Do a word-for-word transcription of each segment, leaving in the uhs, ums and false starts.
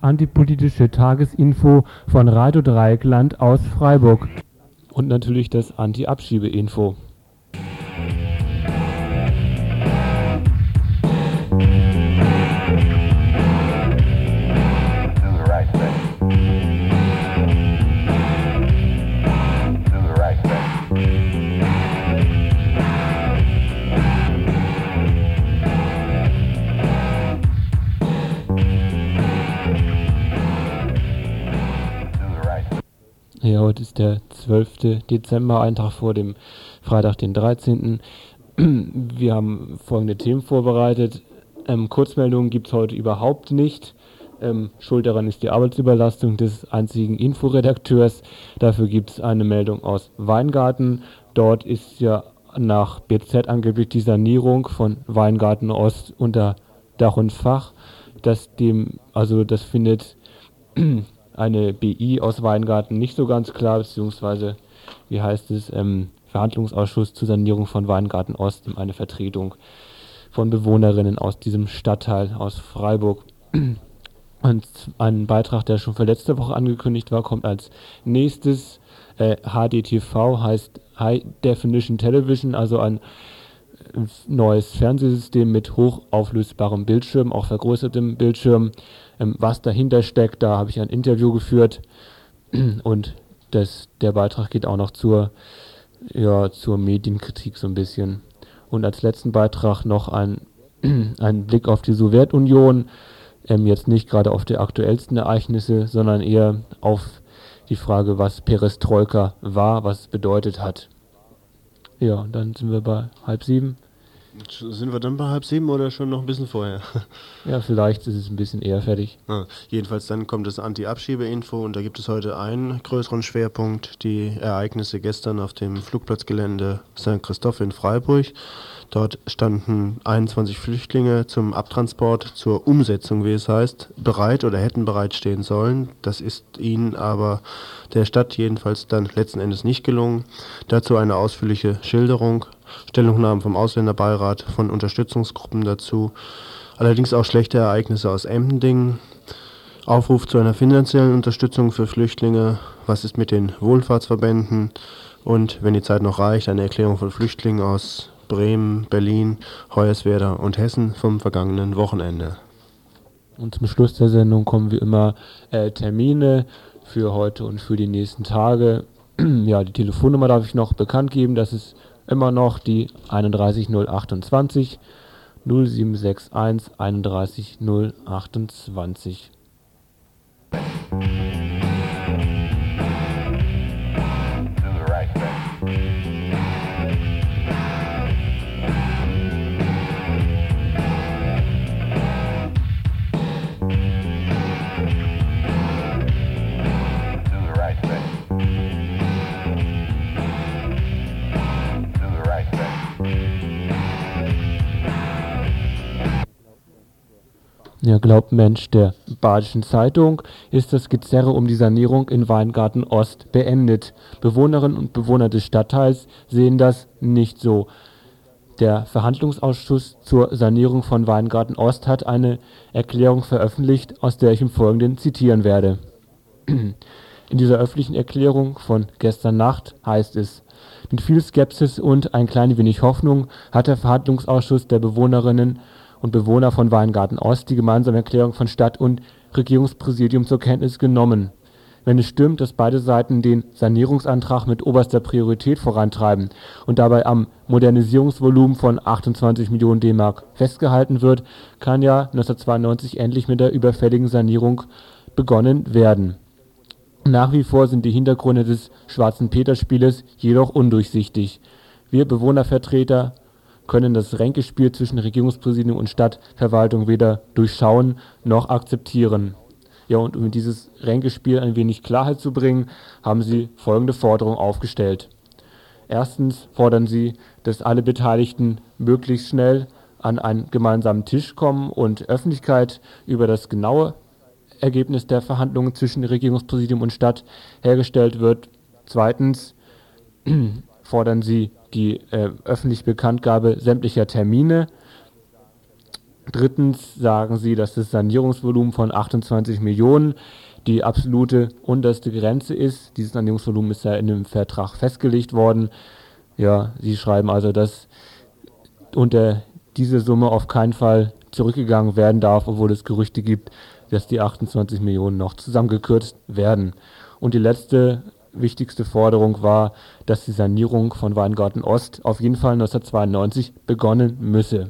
antipolitische Tagesinfo von Radio Dreieckland aus Freiburg. Und natürlich das Anti-Abschiebe-Info. Ja, heute ist der zwölfte Dezember, ein Tag vor dem Freitag, den dreizehnten Wir haben folgende Themen vorbereitet. Ähm, Kurzmeldungen gibt es heute überhaupt nicht. Ähm, Schuld daran ist die Arbeitsüberlastung des einzigen Inforedakteurs. Dafür gibt es eine Meldung aus Weingarten. Dort ist ja nach B Z angeblich die Sanierung von Weingarten Ost unter Dach und Fach. Das dem, also das findet eine B I aus Weingarten nicht so ganz klar, beziehungsweise, wie heißt es, ähm, Verhandlungsausschuss zur Sanierung von Weingarten Ost, eine Vertretung von Bewohnerinnen aus diesem Stadtteil aus Freiburg. Und ein Beitrag, der schon für letzte Woche angekündigt war, kommt als nächstes. Äh, H D T V heißt High Definition Television, also ein neues Fernsehsystem mit hochauflösbarem Bildschirm, auch vergrößertem Bildschirm. Ähm, was dahinter steckt, da habe ich ein Interview geführt und das, der Beitrag geht auch noch zur, ja, zur Medienkritik so ein bisschen. Und als letzten Beitrag noch ein, ein Blick auf die Sowjetunion, ähm, jetzt nicht gerade auf die aktuellsten Ereignisse, sondern eher auf die Frage, was Perestroika war, was es bedeutet hat. Ja, dann sind wir bei halb sieben. Sind wir dann bei halb sieben oder schon noch ein bisschen vorher? Ja, vielleicht ist es ein bisschen eher fertig. Ah, jedenfalls dann kommt das Anti-Abschiebe-Info und da gibt es heute einen größeren Schwerpunkt, die Ereignisse gestern auf dem Flugplatzgelände Sankt Christoph in Freiburg. Dort standen einundzwanzig Flüchtlinge zum Abtransport, zur Umsetzung, wie es heißt, bereit oder hätten bereitstehen sollen. Das ist ihnen aber der Stadt jedenfalls dann letzten Endes nicht gelungen. Dazu eine ausführliche Schilderung, Stellungnahmen vom Ausländerbeirat, von Unterstützungsgruppen dazu, allerdings auch schlechte Ereignisse aus Embendingen, Aufruf zu einer finanziellen Unterstützung für Flüchtlinge, was ist mit den Wohlfahrtsverbänden und, wenn die Zeit noch reicht, eine Erklärung von Flüchtlingen aus Bremen, Berlin, Hoyerswerda und Hessen vom vergangenen Wochenende. Und zum Schluss der Sendung kommen wie immer äh, Termine für heute und für die nächsten Tage. Ja, die Telefonnummer darf ich noch bekannt geben, das ist immer noch die einunddreißig null achtundzwanzig null sieben sechs eins einunddreißig null achtundzwanzig. Ja, glaubt Mensch der Badischen Zeitung, ist das Gezerre um die Sanierung in Weingarten Ost beendet. Bewohnerinnen und Bewohner des Stadtteils sehen das nicht so. Der Verhandlungsausschuss zur Sanierung von Weingarten Ost hat eine Erklärung veröffentlicht, aus der ich im Folgenden zitieren werde. In dieser öffentlichen Erklärung von gestern Nacht heißt es: Mit viel Skepsis und ein klein wenig Hoffnung hat der Verhandlungsausschuss der Bewohnerinnen und Bewohner von Weingarten Ost die gemeinsame Erklärung von Stadt- und Regierungspräsidium zur Kenntnis genommen. Wenn es stimmt, dass beide Seiten den Sanierungsantrag mit oberster Priorität vorantreiben und dabei am Modernisierungsvolumen von achtundzwanzig Millionen D-Mark festgehalten wird, kann ja neunzehnhundertzweiundneunzig endlich mit der überfälligen Sanierung begonnen werden. Nach wie vor sind die Hintergründe des Schwarzen Peter-Spieles jedoch undurchsichtig. Wir Bewohnervertreter können das Ränkespiel zwischen Regierungspräsidium und Stadtverwaltung weder durchschauen noch akzeptieren. Ja, und um in dieses Ränkespiel ein wenig Klarheit zu bringen, haben sie folgende Forderung aufgestellt. Erstens fordern sie, dass alle Beteiligten möglichst schnell an einen gemeinsamen Tisch kommen und Öffentlichkeit über das genaue Ergebnis der Verhandlungen zwischen Regierungspräsidium und Stadt hergestellt wird. Zweitens fordern sie die äh, öffentliche Bekanntgabe sämtlicher Termine Drittens sagen sie, dass das Sanierungsvolumen von achtundzwanzig Millionen die absolute unterste Grenze ist. Dieses Sanierungsvolumen ist ja in dem Vertrag festgelegt worden. Ja, sie schreiben also, dass unter diese Summe auf keinen Fall zurückgegangen werden darf, obwohl es Gerüchte gibt, dass die achtundzwanzig Millionen noch zusammengekürzt werden. Und die letzte wichtigste Forderung war, dass die Sanierung von Weingarten Ost auf jeden Fall neunzehnhundertzweiundneunzig begonnen müsse.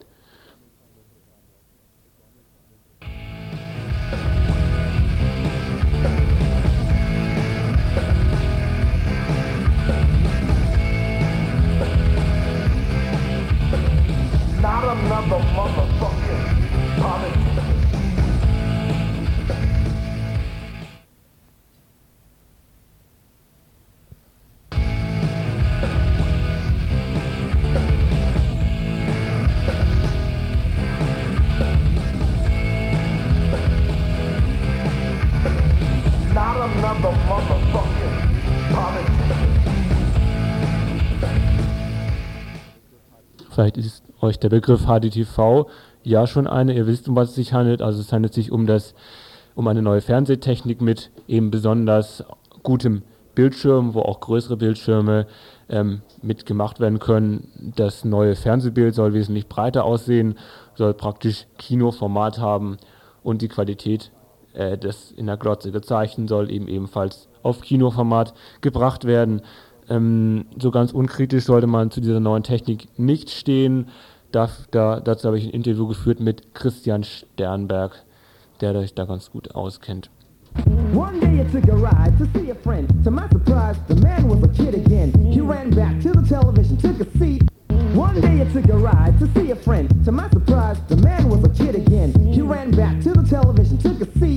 Vielleicht ist euch der Begriff H D T V ja schon eine, ihr wisst, um was es sich handelt. Also es handelt sich um das, um eine neue Fernsehtechnik mit eben besonders gutem Bildschirm, wo auch größere Bildschirme ähm, mitgemacht werden können. Das neue Fernsehbild soll wesentlich breiter aussehen, soll praktisch Kinoformat haben und die Qualität äh, des in der Glotze gezeichneten soll eben ebenfalls auf Kinoformat gebracht werden. Ähm, so ganz unkritisch sollte man zu dieser neuen Technik nicht stehen. Da, da, dazu habe ich ein Interview geführt mit Christian Sternberg, der sich da ganz gut auskennt. One day I took a ride to see a friend. To my surprise, the man was a kid again. He ran back to the television, took a seat. One day I took a ride to see a friend. To my surprise, the man was a kid again. He ran back to the television, took a seat.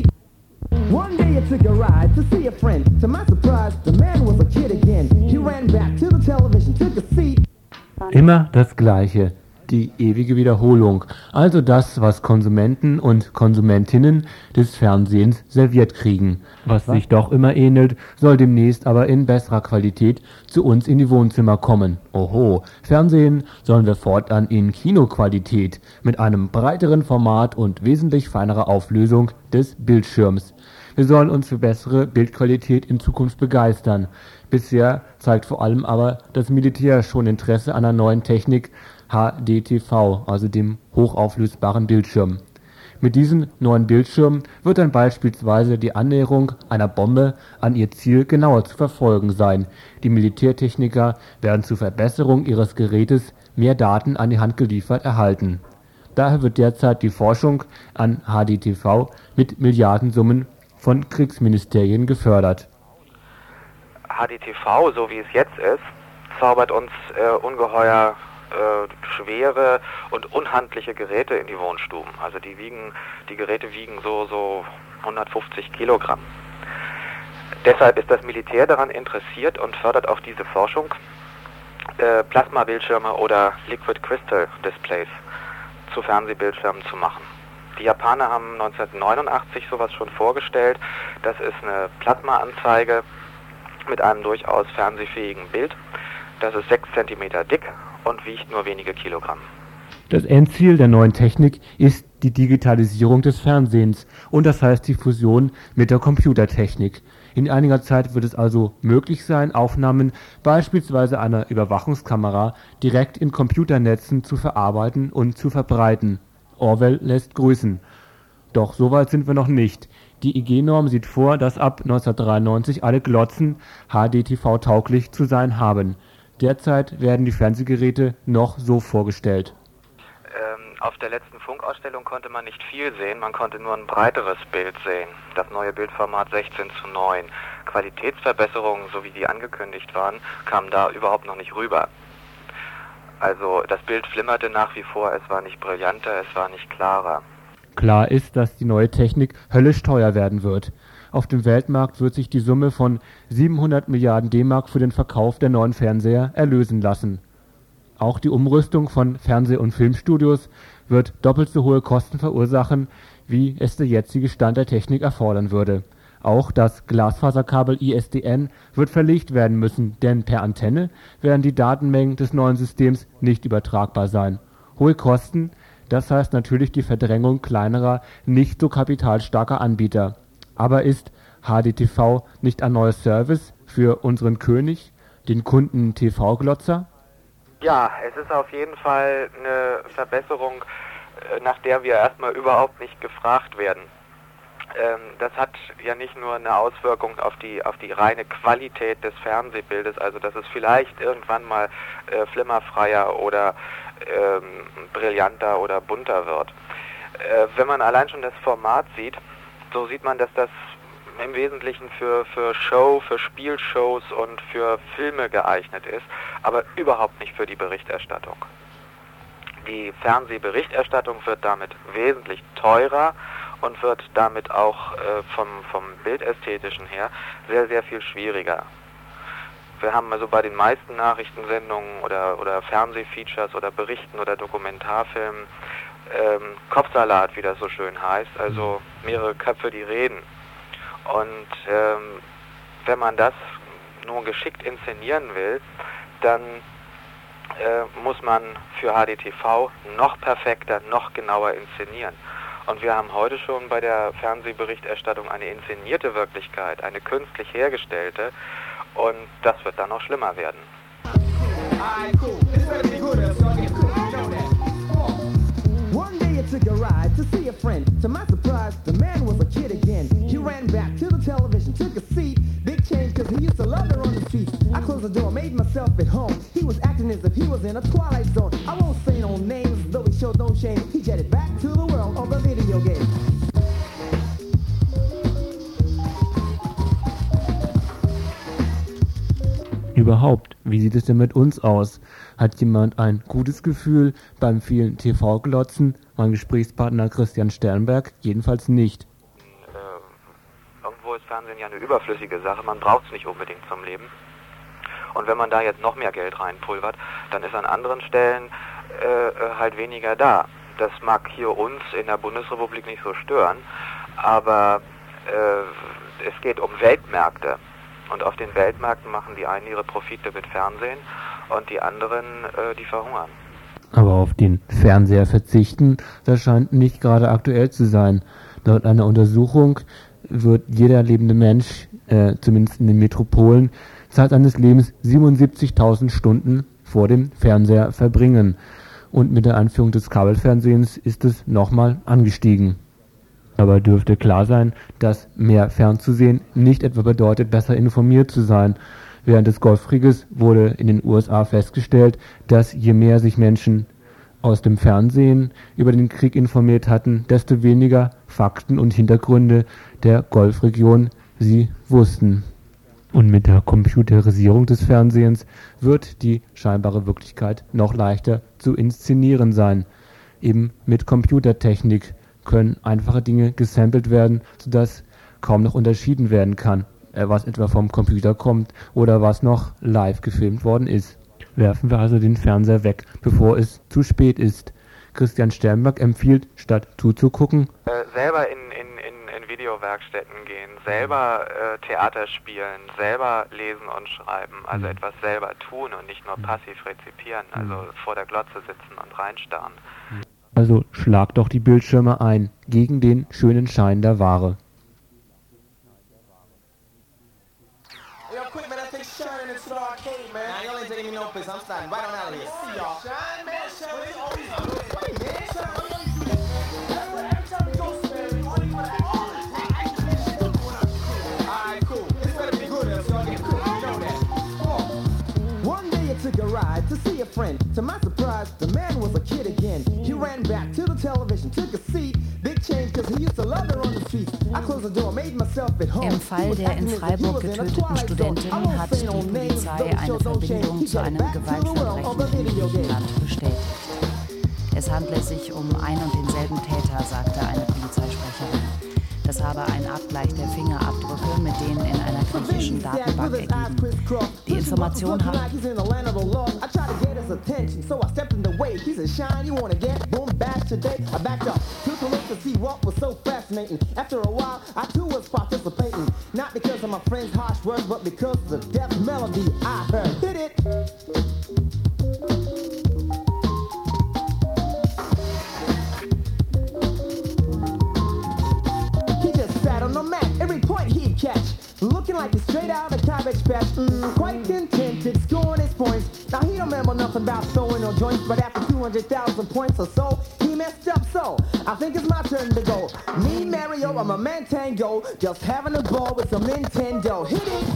One day I took a ride to see a friend. To my surprise, the man was a kid again. He ran back to the television, took a seat. Immer das Gleiche, die ewige Wiederholung. Also das, was Konsumenten und Konsumentinnen des Fernsehens serviert kriegen. Was sich doch immer ähnelt, soll demnächst aber in besserer Qualität zu uns in die Wohnzimmer kommen. Oho, Fernsehen sollen wir fortan in Kinoqualität mit einem breiteren Format und wesentlich feinerer Auflösung des Bildschirms. Wir sollen uns für bessere Bildqualität in Zukunft begeistern. Bisher zeigt vor allem aber das Militär schon Interesse an einer neuen Technik H D T V, also dem hochauflösbaren Bildschirm. Mit diesem neuen Bildschirm wird dann beispielsweise die Annäherung einer Bombe an ihr Ziel genauer zu verfolgen sein. Die Militärtechniker werden zur Verbesserung ihres Gerätes mehr Daten an die Hand geliefert erhalten. Daher wird derzeit die Forschung an H D T V mit Milliardensummen von Kriegsministerien gefördert. H D T V, so wie es jetzt ist, zaubert uns äh, ungeheuer äh, schwere und unhandliche Geräte in die Wohnstuben. Also die wiegen, die Geräte wiegen so, so hundertfünfzig Kilogramm. Deshalb ist das Militär daran interessiert und fördert auch diese Forschung, äh, Plasmabildschirme oder Liquid Crystal Displays zu Fernsehbildschirmen zu machen. Die Japaner haben neunzehnhundertneunundachtzig sowas schon vorgestellt. Das ist eine Plasmaanzeige mit einem durchaus fernsehfähigen Bild. Das ist sechs Zentimeter dick und wiegt nur wenige Kilogramm. Das Endziel der neuen Technik ist die Digitalisierung des Fernsehens und das heißt die Fusion mit der Computertechnik. In einiger Zeit wird es also möglich sein, Aufnahmen beispielsweise einer Überwachungskamera direkt in Computernetzen zu verarbeiten und zu verbreiten. Orwell lässt grüßen. Doch so weit sind wir noch nicht. Die I G-Norm sieht vor, dass ab neunzehnhundertdreiundneunzig alle Glotzen H D T V-tauglich zu sein haben. Derzeit werden die Fernsehgeräte noch so vorgestellt. Ähm, auf der letzten Funkausstellung konnte man nicht viel sehen, man konnte nur ein breiteres Bild sehen. Das neue Bildformat sechzehn zu neun. Qualitätsverbesserungen, so wie die angekündigt waren, kamen da überhaupt noch nicht rüber. Also das Bild flimmerte nach wie vor, es war nicht brillanter, es war nicht klarer. Klar ist, dass die neue Technik höllisch teuer werden wird. Auf dem Weltmarkt wird sich die Summe von siebenhundert Milliarden D-Mark für den Verkauf der neuen Fernseher erlösen lassen. Auch die Umrüstung von Fernseh- und Filmstudios wird doppelt so hohe Kosten verursachen, wie es der jetzige Stand der Technik erfordern würde. Auch das Glasfaserkabel I S D N wird verlegt werden müssen, denn per Antenne werden die Datenmengen des neuen Systems nicht übertragbar sein. Hohe Kosten, Das heißt natürlich die Verdrängung kleinerer, nicht so kapitalstarker Anbieter. Aber ist H D T V nicht ein neuer Service für unseren König, den Kunden-T V-Glotzer? Ja, es ist auf jeden Fall eine Verbesserung, nach der wir erstmal überhaupt nicht gefragt werden. Ähm, das hat ja nicht nur eine Auswirkung auf die auf die reine Qualität des Fernsehbildes, also dass es vielleicht irgendwann mal äh, flimmerfreier oder ähm, brillanter oder bunter wird. Äh, wenn man allein schon das Format sieht, so sieht man, dass das im Wesentlichen für, für Show, für Spielshows und für Filme geeignet ist, aber überhaupt nicht für die Berichterstattung. Die Fernsehberichterstattung wird damit wesentlich teurer und wird damit auch äh, vom, vom Bildästhetischen her sehr, sehr viel schwieriger. Wir haben also bei den meisten Nachrichtensendungen oder, oder Fernsehfeatures oder Berichten oder Dokumentarfilmen ähm, Kopfsalat, wie das so schön heißt, also mehrere Köpfe, die reden. Und ähm, wenn man das nur geschickt inszenieren will, dann äh, muss man für H D T V noch perfekter, noch genauer inszenieren. Und wir haben heute schon bei der Fernsehberichterstattung eine inszenierte Wirklichkeit, eine künstlich hergestellte, und das wird dann noch schlimmer werden. One day I took a ride to see a friend. To my surprise, the man was a kid again. He ran back to the television, took a seat. Big change cause he used to love her on the streets. I closed the door, made myself at home. He was acting as if he was in a twilight zone. I won't say no names, though he showed no shame. He jetted back to the world of the video game. Überhaupt, wie sieht es denn mit uns aus? Hat jemand ein gutes Gefühl beim vielen T V-Glotzen? Mein Gesprächspartner Christian Sternberg jedenfalls nicht. Äh, irgendwo ist Fernsehen ja eine überflüssige Sache, man braucht es nicht unbedingt zum Leben. Und wenn man da jetzt noch mehr Geld reinpulvert, dann ist an anderen Stellen äh, halt weniger da. Das mag hier uns in der Bundesrepublik nicht so stören, aber äh, es geht um Weltmärkte. Und auf den Weltmärkten machen die einen ihre Profite mit Fernsehen und die anderen, äh, die verhungern. Aber auf den Fernseher verzichten, das scheint nicht gerade aktuell zu sein. Laut einer Untersuchung wird jeder lebende Mensch, äh, zumindest in den Metropolen, Zeit seines Lebens siebenundsiebzigtausend Stunden vor dem Fernseher verbringen. Und mit der Einführung des Kabelfernsehens ist es nochmal angestiegen. Dabei dürfte klar sein, dass mehr fernzusehen nicht etwa bedeutet, besser informiert zu sein. Während des Golfkrieges wurde in den U S A festgestellt, dass je mehr sich Menschen aus dem Fernsehen über den Krieg informiert hatten, desto weniger Fakten und Hintergründe der Golfregion sie wussten. Und mit der Computerisierung des Fernsehens wird die scheinbare Wirklichkeit noch leichter zu inszenieren sein. Eben mit Computertechnik können einfache Dinge gesampelt werden, sodass kaum noch unterschieden werden kann, was etwa vom Computer kommt oder was noch live gefilmt worden ist. Werfen wir also den Fernseher weg, bevor es zu spät ist. Christian Sternberg empfiehlt, statt zuzugucken, äh, selber in, in, in, in Videowerkstätten gehen, selber äh, Theater spielen, selber lesen und schreiben, also mhm. etwas selber tun und nicht nur passiv rezipieren, also mhm. vor der Glotze sitzen und reinstarren. Mhm. Also schlag doch die Bildschirme ein, gegen den schönen Schein der Ware. Took a ride to see a friend. To my surprise, the man was a kid again. He ran back to the television, took a seat. Big change cause he used to love her on the streets. I closed the door, made myself at home. Im Fall der in Freiburg getöteten Studentin hat die Polizei eine Verbindung zu einem Gewaltverbrechen in Griechenland bestätigt. Es handle sich um ein und denselben Täter, sagte eine Polizeisprecherin. Das habe einen Abgleich der Fingerabdrücke mit denen in einer griechischen Datenbank ergeben. Die Information hat... dispatch, mm, quite contented, scoring his points. Now he don't remember nothing about throwing no joints, but after two hundred thousand points or so, he messed up. So I think it's my turn to go. Me, Mario, I'm a man tango, just having a ball with some Nintendo. Hit it.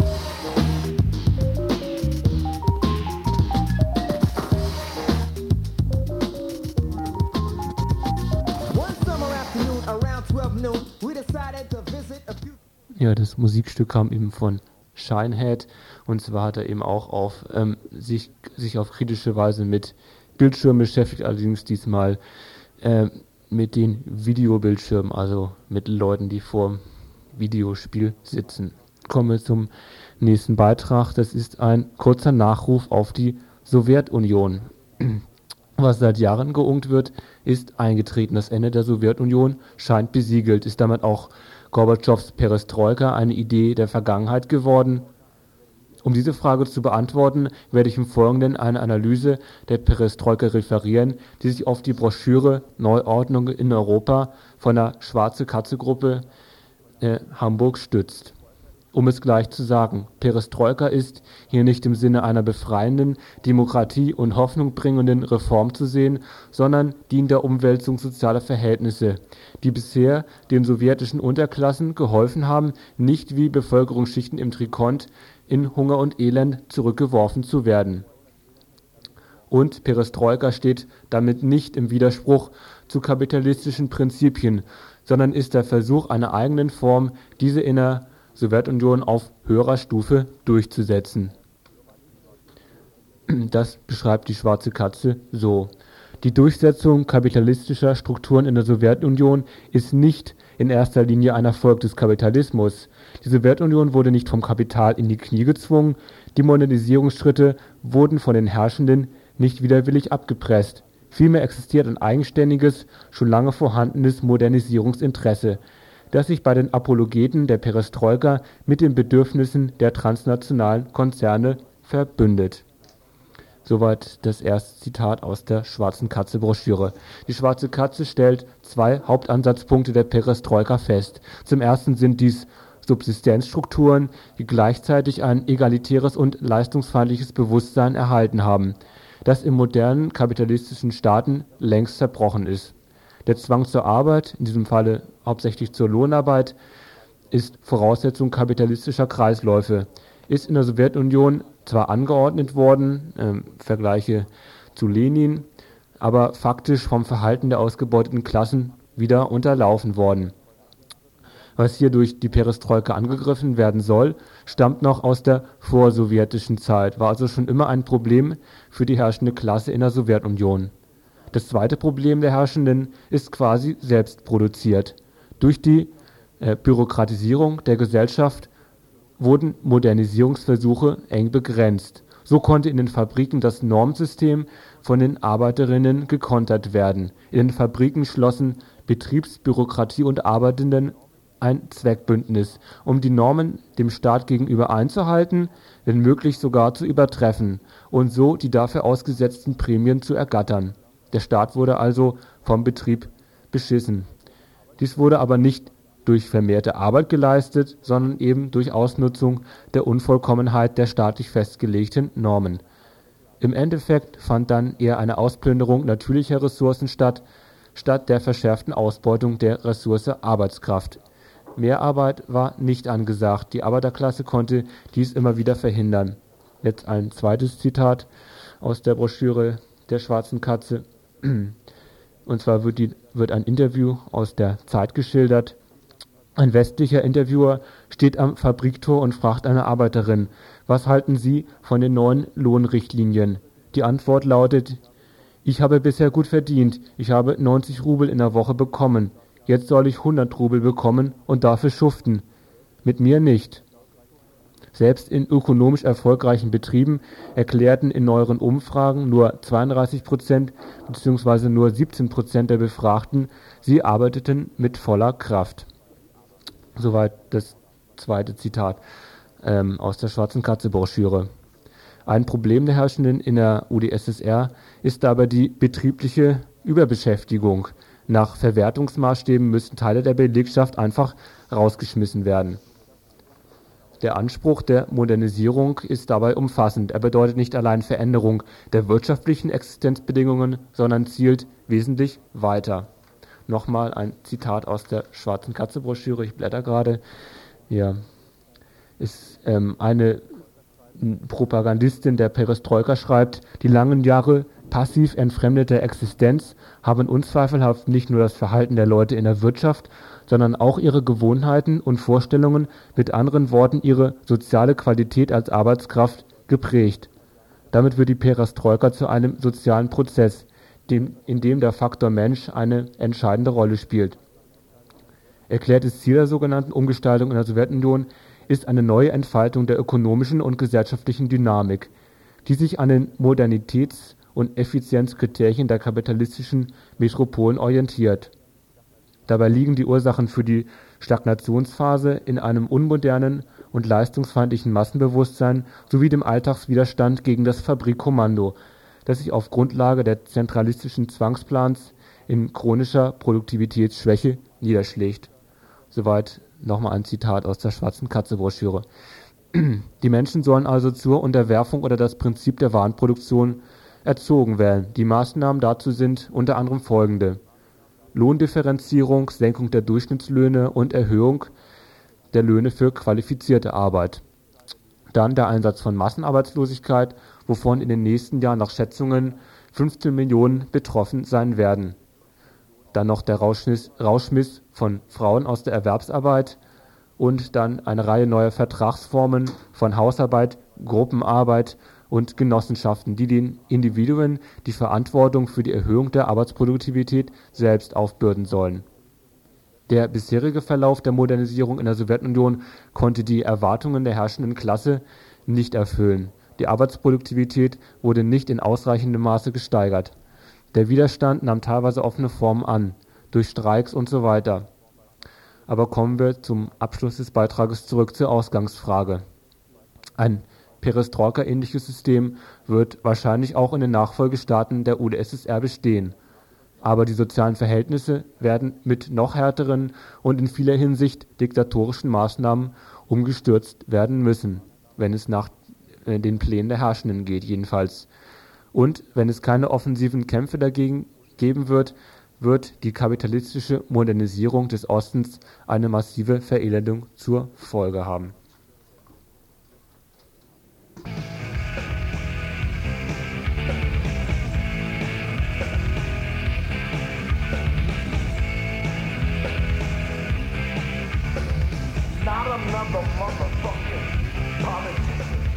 Ja, das Musikstück kam eben von Shinehead, und zwar hat er eben auch auf ähm, sich, sich auf kritische Weise mit Bildschirmen beschäftigt, allerdings diesmal äh, mit den Videobildschirmen, also mit Leuten, die vor dem Videospiel sitzen. Kommen wir zum nächsten Beitrag. Das ist ein kurzer Nachruf auf die Sowjetunion. Was seit Jahren geungt wird, ist eingetreten. Das Ende der Sowjetunion scheint besiegelt. Ist damit auch Gorbatschows Perestroika eine Idee der Vergangenheit geworden? Um diese Frage zu beantworten, werde ich im Folgenden eine Analyse der Perestroika referieren, die sich auf die Broschüre Neuordnung in Europa von der Schwarze-Katze-Gruppe äh, Hamburg stützt. Um es gleich zu sagen, Perestroika ist hier nicht im Sinne einer befreienden, Demokratie und Hoffnung bringenden Reform zu sehen, sondern dient der Umwälzung sozialer Verhältnisse, die bisher den sowjetischen Unterklassen geholfen haben, nicht wie Bevölkerungsschichten im Trikont in Hunger und Elend zurückgeworfen zu werden. Und Perestroika steht damit nicht im Widerspruch zu kapitalistischen Prinzipien, sondern ist der Versuch einer eigenen Form, diese in der Sowjetunion auf höherer Stufe durchzusetzen. Das beschreibt die Schwarze Katze so: Die Durchsetzung kapitalistischer Strukturen in der Sowjetunion ist nicht in erster Linie ein Erfolg des Kapitalismus. Die Sowjetunion wurde nicht vom Kapital in die Knie gezwungen, die Modernisierungsschritte wurden von den Herrschenden nicht widerwillig abgepresst. Vielmehr existiert ein eigenständiges, schon lange vorhandenes Modernisierungsinteresse, das sich bei den Apologeten der Perestroika mit den Bedürfnissen der transnationalen Konzerne verbündet. Soweit das erste Zitat aus der Schwarzen Katze-Broschüre. Die Schwarze Katze stellt zwei Hauptansatzpunkte der Perestroika fest. Zum ersten sind dies Subsistenzstrukturen, die gleichzeitig ein egalitäres und leistungsfeindliches Bewusstsein erhalten haben, das in modernen kapitalistischen Staaten längst zerbrochen ist. Der Zwang zur Arbeit, in diesem Falle hauptsächlich zur Lohnarbeit, ist Voraussetzung kapitalistischer Kreisläufe, ist in der Sowjetunion zwar angeordnet worden, äh, Vergleiche zu Lenin, aber faktisch vom Verhalten der ausgebeuteten Klassen wieder unterlaufen worden. Was hier durch die Perestroika angegriffen werden soll, stammt noch aus der vorsowjetischen Zeit, war also schon immer ein Problem für die herrschende Klasse in der Sowjetunion. Das zweite Problem der Herrschenden ist quasi selbst produziert. Durch die äh, Bürokratisierung der Gesellschaft wurden Modernisierungsversuche eng begrenzt. So konnte in den Fabriken das Normsystem von den Arbeiterinnen gekontert werden. In den Fabriken schlossen Betriebsbürokratie und Arbeitenden ein Zweckbündnis, um die Normen dem Staat gegenüber einzuhalten, wenn möglich sogar zu übertreffen und so die dafür ausgesetzten Prämien zu ergattern. Der Staat wurde also vom Betrieb beschissen. Dies wurde aber nicht durch vermehrte Arbeit geleistet, sondern eben durch Ausnutzung der Unvollkommenheit der staatlich festgelegten Normen. Im Endeffekt fand dann eher eine Ausplünderung natürlicher Ressourcen statt, statt der verschärften Ausbeutung der Ressource Arbeitskraft. Mehrarbeit war nicht angesagt, die Arbeiterklasse konnte dies immer wieder verhindern. Jetzt ein zweites Zitat aus der Broschüre der Schwarzen Katze. Und zwar wird, die, wird ein Interview aus der Zeit geschildert. Ein westlicher Interviewer steht am Fabriktor und fragt eine Arbeiterin: Was halten Sie von den neuen Lohnrichtlinien? Die Antwort lautet: Ich habe bisher gut verdient, ich habe neunzig Rubel in der Woche bekommen. Jetzt soll ich hundert Rubel bekommen und dafür schuften. Mit mir nicht. Selbst in ökonomisch erfolgreichen Betrieben erklärten in neueren Umfragen nur zweiunddreißig Prozent bzw. nur siebzehn Prozent der Befragten, sie arbeiteten mit voller Kraft. Soweit das zweite Zitat ähm, aus der Schwarzen Katze-Broschüre. Ein Problem der Herrschenden in der U d S S R ist dabei die betriebliche Überbeschäftigung. Nach Verwertungsmaßstäben müssen Teile der Belegschaft einfach rausgeschmissen werden. Der Anspruch der Modernisierung ist dabei umfassend. Er bedeutet nicht allein Veränderung der wirtschaftlichen Existenzbedingungen, sondern zielt wesentlich weiter. Nochmal ein Zitat aus der Schwarzen Katze-Broschüre, ich blätter gerade. Ja, ist ähm, eine Propagandistin der Perestroika schreibt, die langen Jahre passiv entfremdeter Existenz haben unzweifelhaft nicht nur das Verhalten der Leute in der Wirtschaft, sondern auch ihre Gewohnheiten und Vorstellungen, mit anderen Worten ihre soziale Qualität als Arbeitskraft, geprägt. Damit wird die Perestroika zu einem sozialen Prozess, dem, in dem der Faktor Mensch eine entscheidende Rolle spielt. Erklärtes Ziel der sogenannten Umgestaltung in der Sowjetunion ist eine neue Entfaltung der ökonomischen und gesellschaftlichen Dynamik, die sich an den Modernitäts- und Effizienzkriterien der kapitalistischen Metropolen orientiert. Dabei liegen die Ursachen für die Stagnationsphase in einem unmodernen und leistungsfeindlichen Massenbewusstsein sowie dem Alltagswiderstand gegen das Fabrikkommando, das sich auf Grundlage der zentralistischen Zwangsplans in chronischer Produktivitätsschwäche niederschlägt. Soweit nochmal ein Zitat aus der Schwarzen Katze-Broschüre. Die Menschen sollen also zur Unterwerfung oder das Prinzip der Warenproduktion erzogen werden. Die Maßnahmen dazu sind unter anderem folgende: Lohndifferenzierung, Senkung der Durchschnittslöhne und Erhöhung der Löhne für qualifizierte Arbeit. Dann der Einsatz von Massenarbeitslosigkeit, wovon in den nächsten Jahren nach Schätzungen fünfzehn Millionen betroffen sein werden. Dann noch der Rauschmiss, Rauschmiss von Frauen aus der Erwerbsarbeit und dann eine Reihe neuer Vertragsformen von Hausarbeit, Gruppenarbeit und Genossenschaften, die den Individuen die Verantwortung für die Erhöhung der Arbeitsproduktivität selbst aufbürden sollen. Der bisherige Verlauf der Modernisierung in der Sowjetunion konnte die Erwartungen der herrschenden Klasse nicht erfüllen. Die Arbeitsproduktivität wurde nicht in ausreichendem Maße gesteigert. Der Widerstand nahm teilweise offene Formen an, durch Streiks und so weiter. Aber kommen wir zum Abschluss des Beitrages zurück zur Ausgangsfrage. Ein Perestroika-ähnliches System wird wahrscheinlich auch in den Nachfolgestaaten der U d S S R bestehen. Aber die sozialen Verhältnisse werden mit noch härteren und in vieler Hinsicht diktatorischen Maßnahmen umgestürzt werden müssen, wenn es nach äh, den Plänen der Herrschenden geht jedenfalls. Und wenn es keine offensiven Kämpfe dagegen geben wird, wird die kapitalistische Modernisierung des Ostens eine massive Verelendung zur Folge haben. Not another motherfucking politician.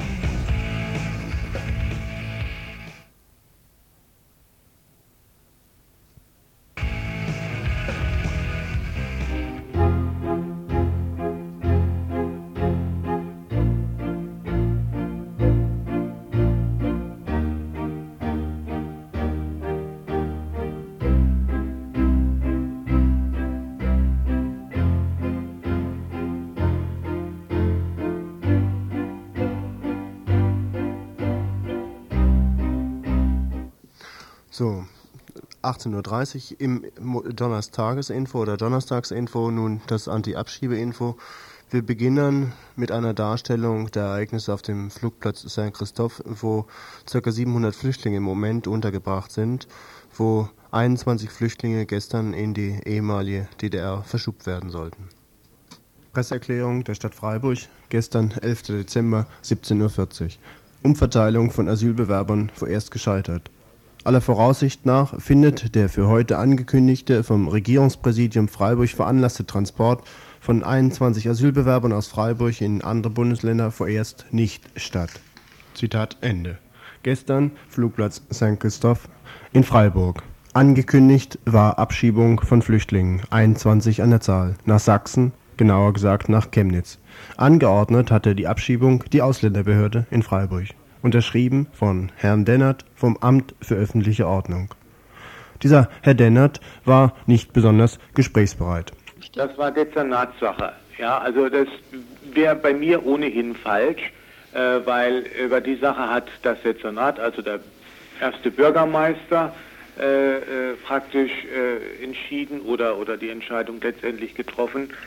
So, achtzehn Uhr dreißig im Donnerstagesinfo oder Donnerstagsinfo, nun das Anti-Abschiebe-Info. Wir beginnen mit einer Darstellung der Ereignisse auf dem Flugplatz Saint-Christophe, wo ca. siebenhundert Flüchtlinge im Moment untergebracht sind, wo einundzwanzig Flüchtlinge gestern in die ehemalige D D R verschubt werden sollten. Presseerklärung der Stadt Freiburg, gestern elfter Dezember, siebzehn Uhr vierzig. Umverteilung von Asylbewerbern vorerst gescheitert. Aller Voraussicht nach findet der für heute angekündigte, vom Regierungspräsidium Freiburg veranlasste Transport von einundzwanzig Asylbewerbern aus Freiburg in andere Bundesländer vorerst nicht statt. Zitat Ende. Gestern Flugplatz Saint-Christophe in Freiburg. Angekündigt war Abschiebung von Flüchtlingen, einundzwanzig an der Zahl, nach Sachsen, genauer gesagt nach Chemnitz. Angeordnet hatte die Abschiebung die Ausländerbehörde in Freiburg. Unterschrieben von Herrn Dennert vom Amt für öffentliche Ordnung. Dieser Herr Dennert war nicht besonders gesprächsbereit. Das war Dezernatssache. Ja, also das wäre bei mir ohnehin falsch, äh, weil über die Sache hat das Dezernat, also der erste Bürgermeister, äh, äh, praktisch äh, entschieden oder, oder die Entscheidung letztendlich getroffen.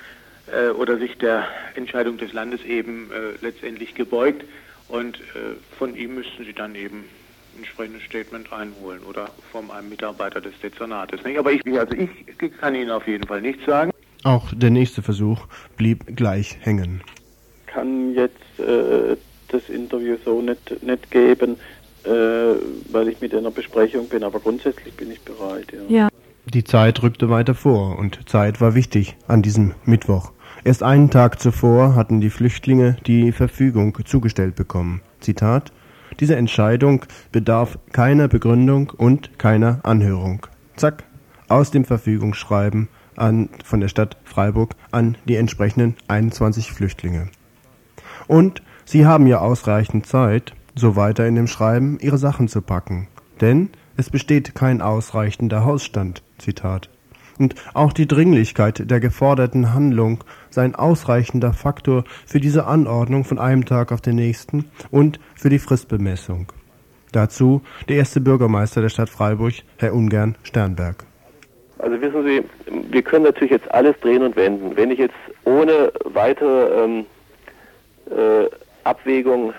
äh, oder sich der Entscheidung des Landes eben äh, letztendlich gebeugt. Und äh, von ihm müssten Sie dann eben ein entsprechendes Statement einholen oder von einem Mitarbeiter des Dezernates. Nicht? Aber ich, also ich kann Ihnen auf jeden Fall nichts sagen. Auch der nächste Versuch blieb gleich hängen. Ich kann jetzt äh, das Interview so nicht, nicht geben, äh, weil ich mit einer Besprechung bin, aber grundsätzlich bin ich bereit. Ja. Ja. Die Zeit rückte weiter vor und Zeit war wichtig an diesem Mittwoch. Erst einen Tag zuvor hatten die Flüchtlinge die Verfügung zugestellt bekommen. Zitat: Diese Entscheidung bedarf keiner Begründung und keiner Anhörung. Zack, aus dem Verfügungsschreiben an, von der Stadt Freiburg an die entsprechenden einundzwanzig Flüchtlinge. Und sie haben ja ausreichend Zeit, so weiter in dem Schreiben, ihre Sachen zu packen. Denn es besteht kein ausreichender Hausstand. Zitat. Und auch die Dringlichkeit der geforderten Handlung sei ein ausreichender Faktor für diese Anordnung von einem Tag auf den nächsten und für die Fristbemessung. Dazu der erste Bürgermeister der Stadt Freiburg, Herr Ungern Sternberg. Also wissen Sie, wir können natürlich jetzt alles drehen und wenden. Wenn ich jetzt ohne weitere ähm, äh, Abwägung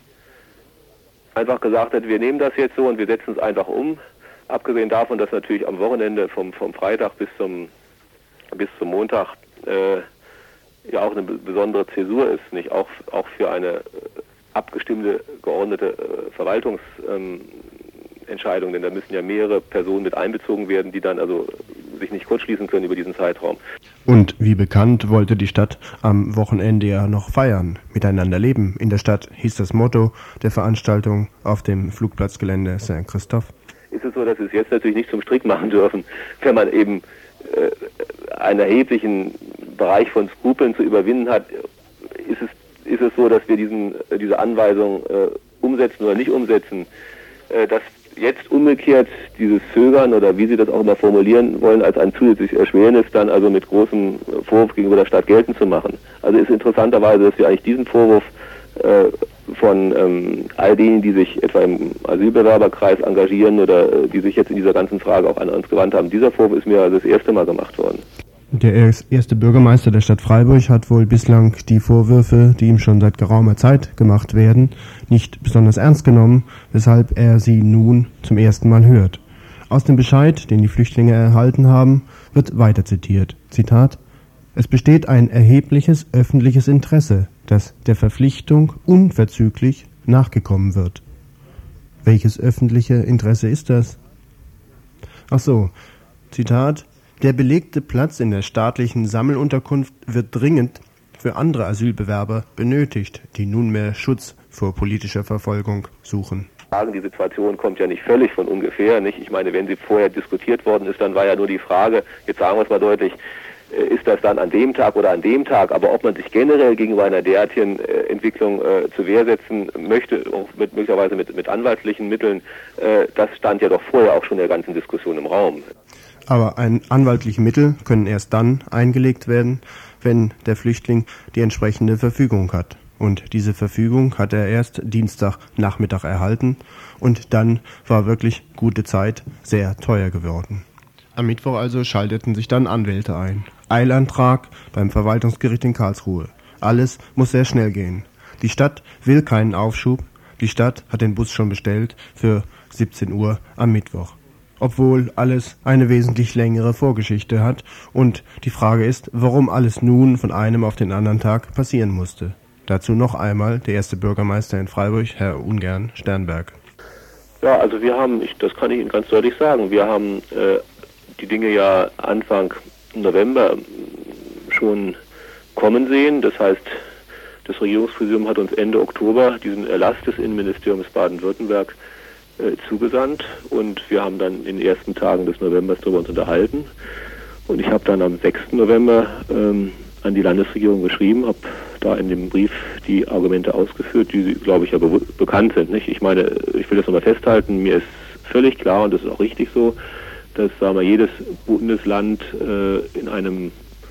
einfach gesagt hätte, wir nehmen das jetzt so und wir setzen es einfach um, abgesehen davon, dass natürlich am Wochenende vom, vom Freitag bis zum, bis zum Montag äh, ja auch eine besondere Zäsur ist, nicht? Auch, auch für eine äh, abgestimmte, geordnete äh, Verwaltungsentscheidung, ähm, denn da müssen ja mehrere Personen mit einbezogen werden, die dann also sich nicht kurzschließen können über diesen Zeitraum. Und wie bekannt wollte die Stadt am Wochenende ja noch feiern, miteinander leben. In der Stadt hieß das Motto der Veranstaltung auf dem Flugplatzgelände Saint Christophe. Ist es so, dass wir es jetzt natürlich nicht zum Strick machen dürfen, wenn man eben äh, einen erheblichen Bereich von Skrupeln zu überwinden hat, ist es, ist es so, dass wir diesen, diese Anweisung äh, umsetzen oder nicht umsetzen, äh, dass jetzt umgekehrt dieses Zögern oder wie Sie das auch immer formulieren wollen, als ein zusätzliches Erschwernis dann also mit großem Vorwurf gegenüber der Stadt geltend zu machen. Also ist interessanterweise, dass wir eigentlich diesen Vorwurf äh, von ähm, all denen, die sich etwa im Asylbewerberkreis engagieren oder äh, die sich jetzt in dieser ganzen Frage auch an uns gewandt haben, dieser Vorwurf ist mir also das erste Mal gemacht worden. Der erste Bürgermeister der Stadt Freiburg hat wohl bislang die Vorwürfe, die ihm schon seit geraumer Zeit gemacht werden, nicht besonders ernst genommen, weshalb er sie nun zum ersten Mal hört. Aus dem Bescheid, den die Flüchtlinge erhalten haben, wird weiter zitiert. Zitat: Es besteht ein erhebliches öffentliches Interesse, dass der Verpflichtung unverzüglich nachgekommen wird. Welches öffentliche Interesse ist das? Ach so, Zitat: Der belegte Platz in der staatlichen Sammelunterkunft wird dringend für andere Asylbewerber benötigt, die nunmehr Schutz vor politischer Verfolgung suchen. Die Situation kommt ja nicht völlig von ungefähr, nicht? Ich meine, wenn sie vorher diskutiert worden ist, dann war ja nur die Frage, jetzt sagen wir es mal deutlich, ist das dann an dem Tag oder an dem Tag, aber ob man sich generell gegenüber einer derartigen äh, Entwicklung äh, zur Wehr setzen möchte, auch mit, möglicherweise mit, mit anwaltlichen Mitteln, äh, das stand ja doch vorher auch schon in der ganzen Diskussion im Raum. Aber ein anwaltliche Mittel können erst dann eingelegt werden, wenn der Flüchtling die entsprechende Verfügung hat. Und diese Verfügung hat er erst Dienstagnachmittag erhalten und dann war wirklich gute Zeit sehr teuer geworden. Am Mittwoch also schalteten sich dann Anwälte ein. Eilantrag beim Verwaltungsgericht in Karlsruhe. Alles muss sehr schnell gehen. Die Stadt will keinen Aufschub. Die Stadt hat den Bus schon bestellt für siebzehn Uhr am Mittwoch. Obwohl alles eine wesentlich längere Vorgeschichte hat und die Frage ist, warum alles nun von einem auf den anderen Tag passieren musste. Dazu noch einmal der erste Bürgermeister in Freiburg, Herr Ungern Sternberg. Ja, also wir haben, ich, das kann ich Ihnen ganz deutlich sagen, wir haben äh, die Dinge ja Anfang November schon kommen sehen. Das heißt, das Regierungspräsidium hat uns Ende Oktober diesen Erlass des Innenministeriums Baden-Württemberg äh, zugesandt und wir haben dann in den ersten Tagen des Novembers darüber uns unterhalten. Und ich habe dann am sechsten November ähm, an die Landesregierung geschrieben, habe da in dem Brief die Argumente ausgeführt, die, glaube ich, ja be- bekannt sind. Nicht? Ich meine, ich will das nochmal festhalten, mir ist völlig klar und das ist auch richtig so, dass, sagen wir, jedes Bundesland äh, in einem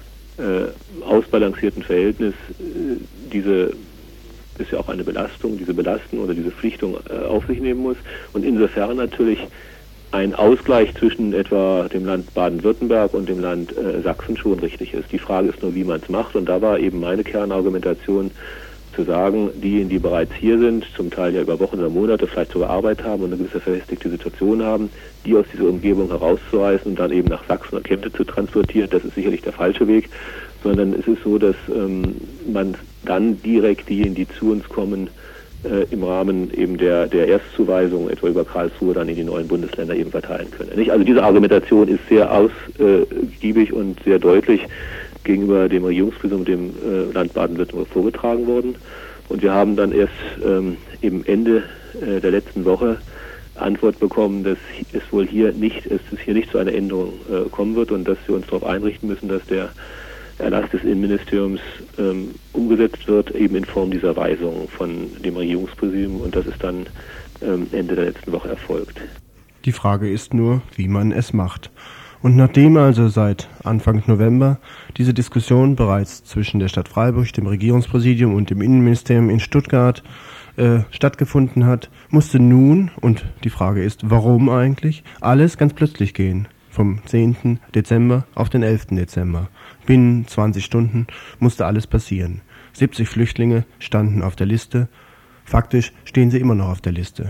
äh, ausbalancierten Verhältnis äh, diese, ist ja auch eine Belastung, diese Belastung oder diese Pflichtung äh, auf sich nehmen muss und insofern natürlich ein Ausgleich zwischen etwa dem Land Baden-Württemberg und dem Land äh, Sachsen schon richtig ist. Die Frage ist nur, wie man es macht. Und da war eben meine Kernargumentation zu sagen, diejenigen, die bereits hier sind, zum Teil ja über Wochen oder Monate vielleicht sogar Arbeit haben und eine gewisse verfestigte Situation haben, die aus dieser Umgebung herauszureißen und dann eben nach Sachsen oder Kempten zu transportieren, das ist sicherlich der falsche Weg, sondern es ist so, dass ähm, man dann direkt diejenigen, die zu uns kommen, äh, im Rahmen eben der, der Erstzuweisung, etwa über Karlsruhe, dann in die neuen Bundesländer eben verteilen können. Nicht? Also diese Argumentation ist sehr ausgiebig und sehr deutlich gegenüber dem Regierungspräsidium, dem äh, Land Baden-Württemberg vorgetragen worden. Und wir haben dann erst ähm, im Ende äh, der letzten Woche Antwort bekommen, dass es wohl hier nicht, es ist hier nicht zu einer Änderung äh, kommen wird und dass wir uns darauf einrichten müssen, dass der Erlass des Innenministeriums ähm, umgesetzt wird, eben in Form dieser Weisung von dem Regierungspräsidium, und das ist dann ähm, Ende der letzten Woche erfolgt. Die Frage ist nur, wie man es macht. Und nachdem also seit Anfang November diese Diskussion bereits zwischen der Stadt Freiburg, dem Regierungspräsidium und dem Innenministerium in Stuttgart äh, stattgefunden hat, musste nun, und die Frage ist, warum eigentlich, alles ganz plötzlich gehen. Vom zehnten Dezember auf den elften Dezember. Binnen zwanzig Stunden musste alles passieren. siebzig Flüchtlinge standen auf der Liste. Faktisch stehen sie immer noch auf der Liste.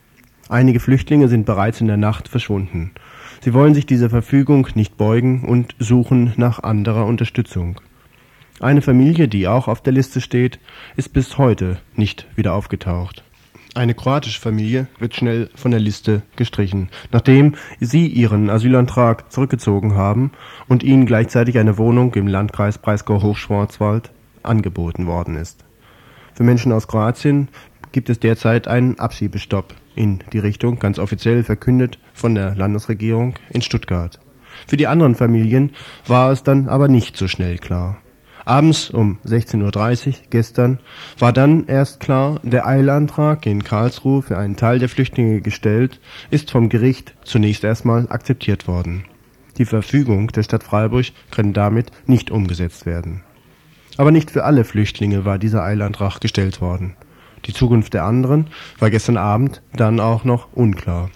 Einige Flüchtlinge sind bereits in der Nacht verschwunden. Sie wollen sich dieser Verfügung nicht beugen und suchen nach anderer Unterstützung. Eine Familie, die auch auf der Liste steht, ist bis heute nicht wieder aufgetaucht. Eine kroatische Familie wird schnell von der Liste gestrichen, nachdem sie ihren Asylantrag zurückgezogen haben und ihnen gleichzeitig eine Wohnung im Landkreis Breisgau-Hochschwarzwald angeboten worden ist. Für Menschen aus Kroatien gibt es derzeit einen Abschiebestopp in die Richtung, ganz offiziell verkündet von der Landesregierung in Stuttgart. Für die anderen Familien war es dann aber nicht so schnell klar. Abends um sechzehn Uhr dreißig gestern war dann erst klar, der Eilantrag in Karlsruhe für einen Teil der Flüchtlinge gestellt, ist vom Gericht zunächst erstmal akzeptiert worden. Die Verfügung der Stadt Freiburg kann damit nicht umgesetzt werden. Aber nicht für alle Flüchtlinge war dieser Eilantrag gestellt worden. Die Zukunft der anderen war gestern Abend dann auch noch unklar.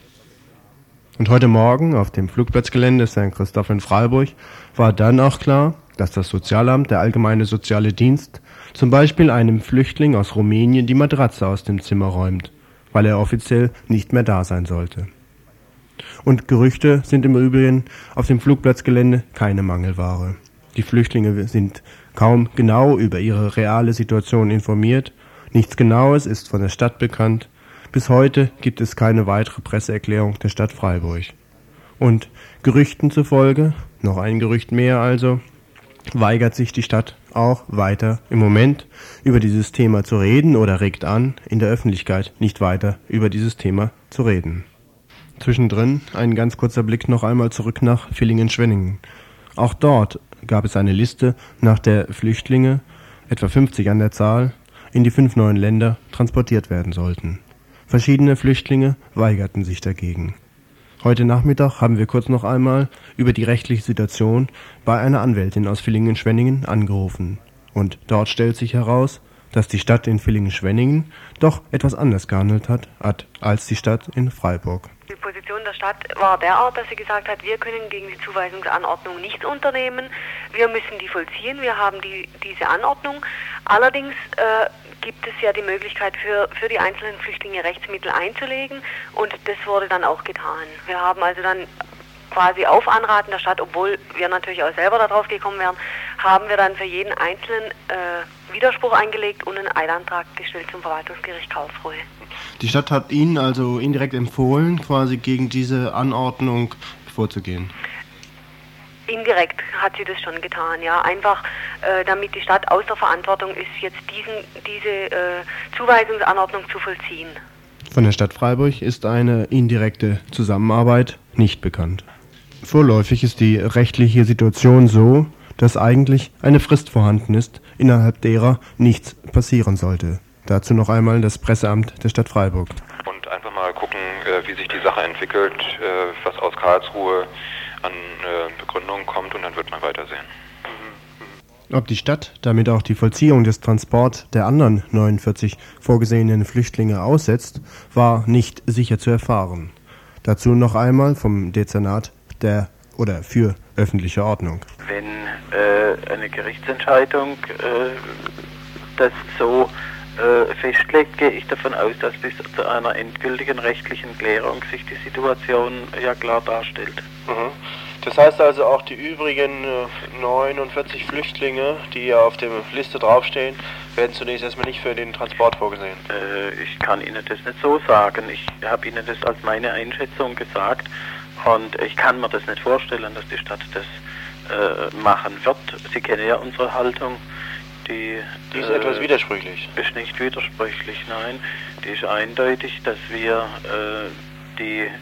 Und heute Morgen auf dem Flugplatzgelände Sankt Christoph in Freiburg war dann auch klar, dass das Sozialamt, der Allgemeine Soziale Dienst, zum Beispiel einem Flüchtling aus Rumänien die Matratze aus dem Zimmer räumt, weil er offiziell nicht mehr da sein sollte. Und Gerüchte sind im Übrigen auf dem Flugplatzgelände keine Mangelware. Die Flüchtlinge sind kaum genau über ihre reale Situation informiert. Nichts Genaues ist von der Stadt bekannt. Bis heute gibt es keine weitere Presseerklärung der Stadt Freiburg. Und Gerüchten zufolge, noch ein Gerücht mehr also, weigert sich die Stadt auch weiter im Moment über dieses Thema zu reden oder regt an, in der Öffentlichkeit nicht weiter über dieses Thema zu reden. Zwischendrin ein ganz kurzer Blick noch einmal zurück nach Villingen-Schwenningen. Auch dort gab es eine Liste, nach der Flüchtlinge, etwa fünfzig an der Zahl, in die fünf neuen Länder transportiert werden sollten. Verschiedene Flüchtlinge weigerten sich dagegen. Heute Nachmittag haben wir kurz noch einmal über die rechtliche Situation bei einer Anwältin aus Villingen-Schwenningen angerufen. Und dort stellt sich heraus, dass die Stadt in Villingen-Schwenningen doch etwas anders gehandelt hat als die Stadt in Freiburg. Die Position der Stadt war derart, dass sie gesagt hat, wir können gegen die Zuweisungsanordnung nichts unternehmen, wir müssen die vollziehen, wir haben die, diese Anordnung. Allerdings äh, gibt es ja die Möglichkeit für, für die einzelnen Flüchtlinge Rechtsmittel einzulegen, und das wurde dann auch getan. Wir haben also dann quasi auf Anraten der Stadt, obwohl wir natürlich auch selber darauf gekommen wären, haben wir dann für jeden Einzelnen äh, Widerspruch eingelegt und einen Eilantrag gestellt zum Verwaltungsgericht Karlsruhe. Die Stadt hat Ihnen also indirekt empfohlen, quasi gegen diese Anordnung vorzugehen? Indirekt hat sie das schon getan, ja. Einfach, äh, damit die Stadt aus der Verantwortung ist, jetzt diesen, diese äh, Zuweisungsanordnung zu vollziehen. Von der Stadt Freiburg ist eine indirekte Zusammenarbeit nicht bekannt. Vorläufig ist die rechtliche Situation so, dass eigentlich eine Frist vorhanden ist, innerhalb derer nichts passieren sollte. Dazu noch einmal das Presseamt der Stadt Freiburg. Und einfach mal gucken, äh, wie sich die Sache entwickelt, äh, was aus Karlsruhe an äh, Begründungen kommt, und dann wird man weitersehen. Ob die Stadt damit auch die Vollziehung des Transports der anderen neunundvierzig vorgesehenen Flüchtlinge aussetzt, war nicht sicher zu erfahren. Dazu noch einmal vom Dezernat der oder für öffentliche Ordnung. Wenn äh, eine Gerichtsentscheidung äh, das so äh, festlegt, gehe ich davon aus, dass bis zu einer endgültigen rechtlichen Klärung sich die Situation ja klar darstellt. Mhm. Das heißt also auch die übrigen äh, neunundvierzig Flüchtlinge, die ja auf der Liste draufstehen, werden zunächst erstmal nicht für den Transport vorgesehen? Äh, ich kann Ihnen das nicht so sagen. Ich habe Ihnen das als meine Einschätzung gesagt und ich kann mir das nicht vorstellen, dass die Stadt das äh, machen wird. Sie kennen ja unsere Haltung. Die, die ist äh, etwas widersprüchlich. Ist nicht widersprüchlich, nein. Die ist eindeutig, dass wir äh, die äh,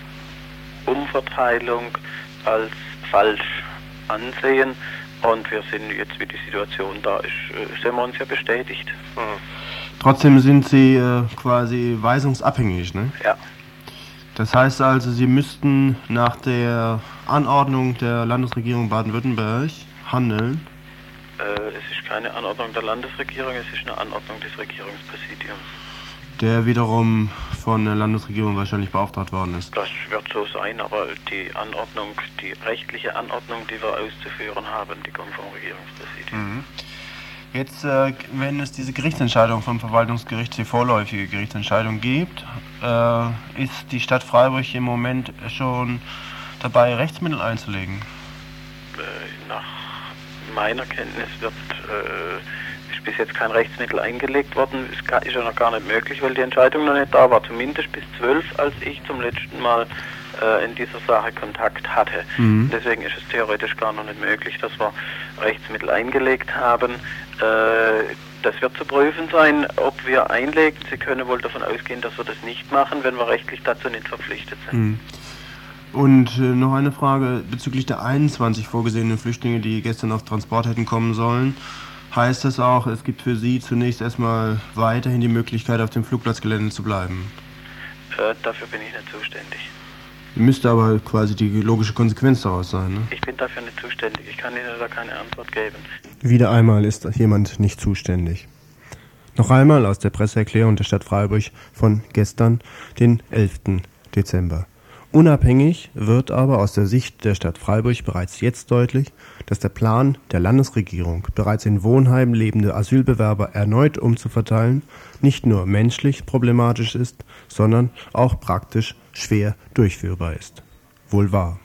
Umverteilung als falsch ansehen und wir sind jetzt, wie die Situation da ist, äh, sind wir uns ja bestätigt. Mhm. Trotzdem sind Sie äh, quasi weisungsabhängig, ne? Ja. Das heißt also, Sie müssten nach der Anordnung der Landesregierung Baden-Württemberg handeln? Äh, es ist keine Anordnung der Landesregierung, es ist eine Anordnung des Regierungspräsidiums. Der wiederum von der Landesregierung wahrscheinlich beauftragt worden ist. Das wird so sein, aber die Anordnung, die rechtliche Anordnung, die wir auszuführen haben, die kommt vom Regierungspräsidium. Mhm. Jetzt, äh, wenn es diese Gerichtsentscheidung vom Verwaltungsgericht, die vorläufige Gerichtsentscheidung gibt, äh, ist die Stadt Freiburg im Moment schon dabei, Rechtsmittel einzulegen? Äh, nach meiner Kenntnis wird äh, bis jetzt kein Rechtsmittel eingelegt worden. Es ist ja noch gar nicht möglich, weil die Entscheidung noch nicht da war. Zumindest bis zwölf, als ich zum letzten Mal äh, in dieser Sache Kontakt hatte. Mhm. Deswegen ist es theoretisch gar noch nicht möglich, dass wir Rechtsmittel eingelegt haben. Äh, das wird zu prüfen sein, ob wir einlegen. Sie können wohl davon ausgehen, dass wir das nicht machen, wenn wir rechtlich dazu nicht verpflichtet sind. Mhm. Und äh, noch eine Frage bezüglich der einundzwanzig vorgesehenen Flüchtlinge, die gestern auf Transport hätten kommen sollen. Heißt das auch, es gibt für Sie zunächst erstmal weiterhin die Möglichkeit, auf dem Flugplatzgelände zu bleiben? Äh, dafür bin ich nicht zuständig. Müsste aber quasi die logische Konsequenz daraus sein, ne? Ich bin dafür nicht zuständig. Ich kann Ihnen da keine Antwort geben. Wieder einmal ist jemand nicht zuständig. Noch einmal aus der Presseerklärung der Stadt Freiburg von gestern, den elften Dezember. Unabhängig wird aber aus der Sicht der Stadt Freiburg bereits jetzt deutlich, dass der Plan der Landesregierung, bereits in Wohnheimen lebende Asylbewerber erneut umzuverteilen, nicht nur menschlich problematisch ist, sondern auch praktisch schwer durchführbar ist. Wohl wahr.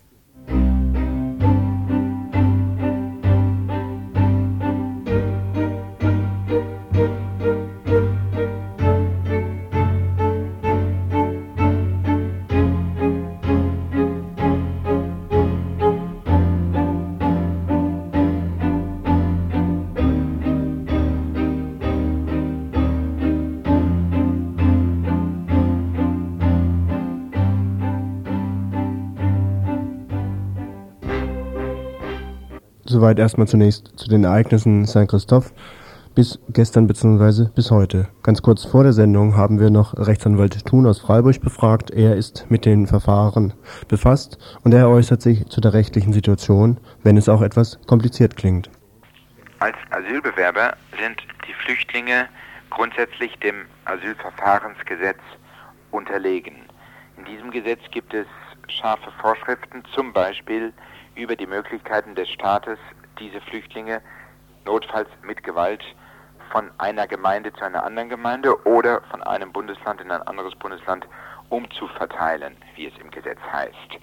Soweit erstmal zunächst zu den Ereignissen Sankt Christoph bis gestern bzw. bis heute. Ganz kurz vor der Sendung haben wir noch Rechtsanwalt Thun aus Freiburg befragt. Er ist mit den Verfahren befasst und er äußert sich zu der rechtlichen Situation, wenn es auch etwas kompliziert klingt. Als Asylbewerber sind die Flüchtlinge grundsätzlich dem Asylverfahrensgesetz unterlegen. In diesem Gesetz gibt es scharfe Vorschriften, zum Beispiel über die Möglichkeiten des Staates, diese Flüchtlinge notfalls mit Gewalt von einer Gemeinde zu einer anderen Gemeinde oder von einem Bundesland in ein anderes Bundesland umzuverteilen, wie es im Gesetz heißt.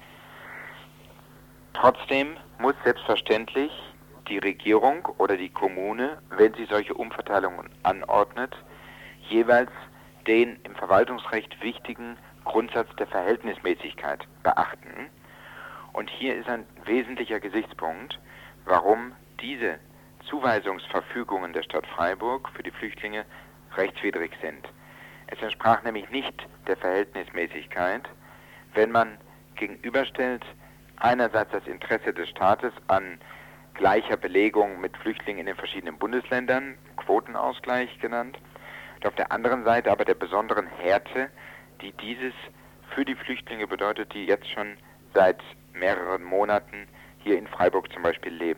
Trotzdem muss selbstverständlich die Regierung oder die Kommune, wenn sie solche Umverteilungen anordnet, jeweils den im Verwaltungsrecht wichtigen Grundsatz der Verhältnismäßigkeit beachten. Und hier ist ein wesentlicher Gesichtspunkt, warum diese Zuweisungsverfügungen der Stadt Freiburg für die Flüchtlinge rechtswidrig sind. Es entsprach nämlich nicht der Verhältnismäßigkeit, wenn man gegenüberstellt einerseits das Interesse des Staates an gleicher Belegung mit Flüchtlingen in den verschiedenen Bundesländern, Quotenausgleich genannt, und auf der anderen Seite aber der besonderen Härte, die dieses für die Flüchtlinge bedeutet, die jetzt schon seit mehreren Monaten hier in Freiburg zum Beispiel leben.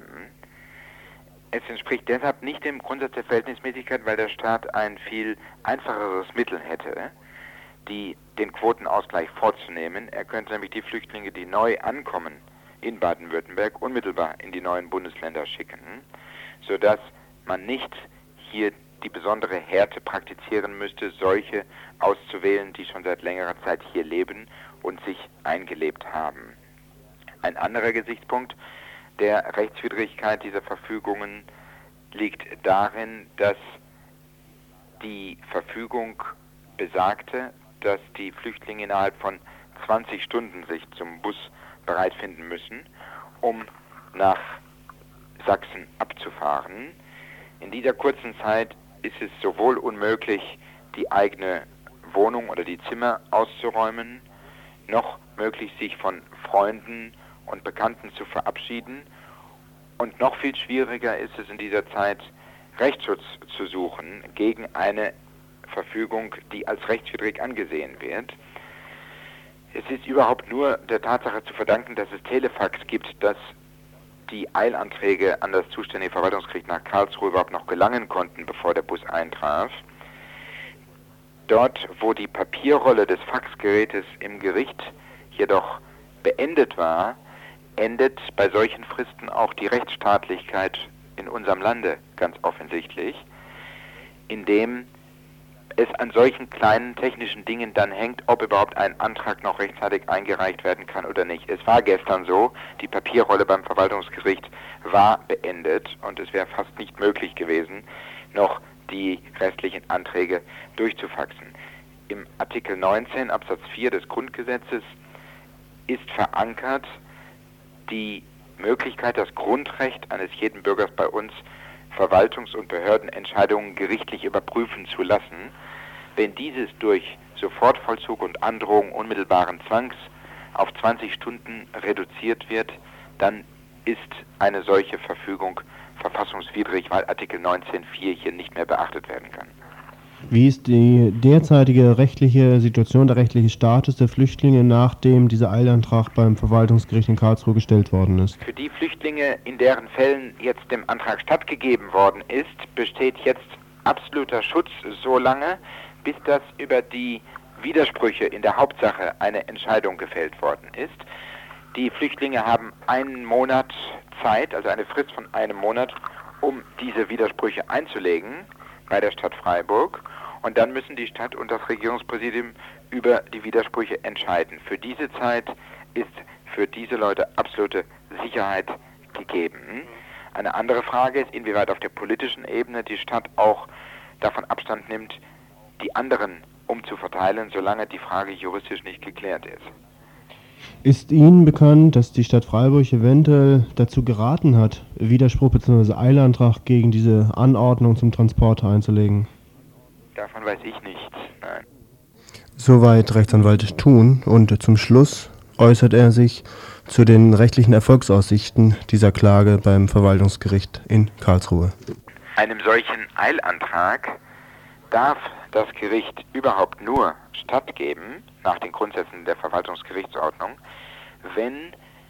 Es entspricht deshalb nicht dem Grundsatz der Verhältnismäßigkeit, weil der Staat ein viel einfacheres Mittel hätte, die den Quotenausgleich vorzunehmen. Er könnte nämlich die Flüchtlinge, die neu ankommen in Baden-Württemberg, unmittelbar in die neuen Bundesländer schicken, sodass man nicht hier die besondere Härte praktizieren müsste, solche auszuwählen, die schon seit längerer Zeit hier leben und sich eingelebt haben. Ein anderer Gesichtspunkt der Rechtswidrigkeit dieser Verfügungen liegt darin, dass die Verfügung besagte, dass die Flüchtlinge innerhalb von zwanzig Stunden sich zum Bus bereit finden müssen, um nach Sachsen abzufahren. In dieser kurzen Zeit ist es sowohl unmöglich, die eigene Wohnung oder die Zimmer auszuräumen, noch möglich, sich von Freunden und Bekannten zu verabschieden. Und noch viel schwieriger ist es in dieser Zeit, Rechtsschutz zu suchen gegen eine Verfügung, die als rechtswidrig angesehen wird. Es ist überhaupt nur der Tatsache zu verdanken, dass es Telefax gibt, dass die Eilanträge an das zuständige Verwaltungsgericht nach Karlsruhe überhaupt noch gelangen konnten, bevor der Bus eintraf. Dort, wo die Papierrolle des Faxgerätes im Gericht jedoch beendet war, endet bei solchen Fristen auch die Rechtsstaatlichkeit in unserem Lande ganz offensichtlich, indem es an solchen kleinen technischen Dingen dann hängt, ob überhaupt ein Antrag noch rechtzeitig eingereicht werden kann oder nicht. Es war gestern so, die Papierrolle beim Verwaltungsgericht war beendet und es wäre fast nicht möglich gewesen, noch die restlichen Anträge durchzufaxen. Im Artikel neunzehn Absatz vier des Grundgesetzes ist verankert die Möglichkeit, das Grundrecht eines jeden Bürgers bei uns, Verwaltungs- und Behördenentscheidungen gerichtlich überprüfen zu lassen. Wenn dieses durch Sofortvollzug und Androhung unmittelbaren Zwangs auf zwanzig Stunden reduziert wird, dann ist eine solche Verfügung verfassungswidrig, weil Artikel neunzehn Absatz vier hier nicht mehr beachtet werden kann. Wie ist die derzeitige rechtliche Situation, der rechtliche Status der Flüchtlinge, nachdem dieser Eilantrag beim Verwaltungsgericht in Karlsruhe gestellt worden ist? Für die Flüchtlinge, in deren Fällen jetzt dem Antrag stattgegeben worden ist, besteht jetzt absoluter Schutz so lange, bis das über die Widersprüche in der Hauptsache eine Entscheidung gefällt worden ist. Die Flüchtlinge haben einen Monat Zeit, also eine Frist von einem Monat, um diese Widersprüche einzulegen bei der Stadt Freiburg, und dann müssen die Stadt und das Regierungspräsidium über die Widersprüche entscheiden. Für diese Zeit ist für diese Leute absolute Sicherheit gegeben. Eine andere Frage ist, inwieweit auf der politischen Ebene die Stadt auch davon Abstand nimmt, die anderen umzuverteilen, solange die Frage juristisch nicht geklärt ist. Ist Ihnen bekannt, dass die Stadt Freiburg eventuell dazu geraten hat, Widerspruch bzw. Eilantrag gegen diese Anordnung zum Transport einzulegen? Davon weiß ich nichts, nein. Soweit Rechtsanwalt Thun, und zum Schluss äußert er sich zu den rechtlichen Erfolgsaussichten dieser Klage beim Verwaltungsgericht in Karlsruhe. Einem solchen Eilantrag darf das Gericht überhaupt nur stattgeben, nach den Grundsätzen der Verwaltungsgerichtsordnung, wenn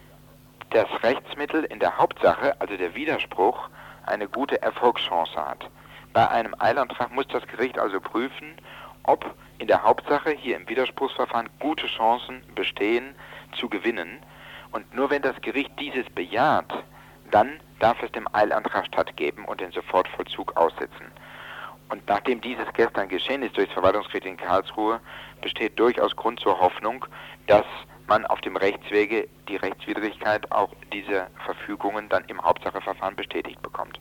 das Rechtsmittel in der Hauptsache, also der Widerspruch, eine gute Erfolgschance hat. Bei einem Eilantrag muss das Gericht also prüfen, ob in der Hauptsache, hier im Widerspruchsverfahren, gute Chancen bestehen zu gewinnen. Und nur wenn das Gericht dieses bejaht, dann darf es dem Eilantrag stattgeben und den Sofortvollzug aussetzen. Und nachdem dieses gestern geschehen ist durch das Verwaltungsgericht in Karlsruhe, besteht durchaus Grund zur Hoffnung, dass man auf dem Rechtswege die Rechtswidrigkeit auch dieser Verfügungen dann im Hauptsacheverfahren bestätigt bekommt.